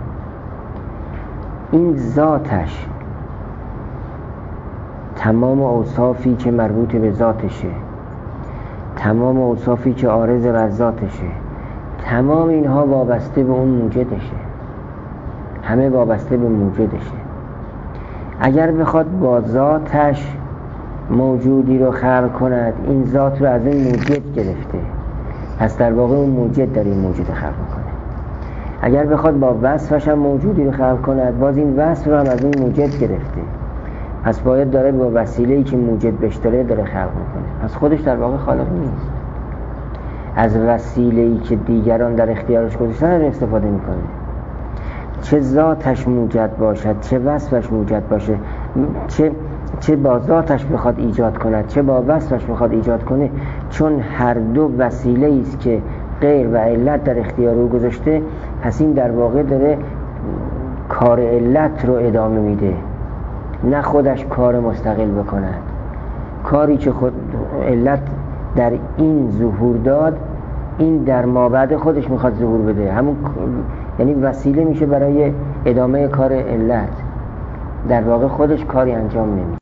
این ذاتش تمام اوصافی که مربوط به ذاتشه، تمام اوصافی که عارض بر ذاتشه، تمام اینها وابسته به اون موجدشه، همه وابسته به موجدشه. اگر بخواد با ذاتش موجودی رو خلق کند، این ذات رو از این موجد گرفته، پس در واقع اون موجد داره این موجود خلق میکنه. اگر بخواد با وصفش هم موجودی رو خلق کند، باز این وصف رو هم از این موجد گرفته، پس باید داره با وسیله‌ای که موجد بهش داره خلق میکنه. پس خودش در واقع خالق نیست، از وسیله‌ای که دیگران در اختیارش گذاشتن استفاده میکنه. چه ذاتش موجد باشد، چه وصفش موجد باشه، چه با ذاتش بخواد ایجاد کند، چه با وصفش بخواد ایجاد کنه، چون هر دو وسیله‌ای است که غیر و علت در اختیار او گذاشته، پس این در واقع داره کار علت رو ادامه میده، نه خودش کار مستقل بکند. کاری که خود علت در این ظهور داد، این در مابعد خودش میخواد ظهور بده، همون یعنی وسیله میشه برای ادامه کار علت، در واقع خودش کاری انجام نمیده.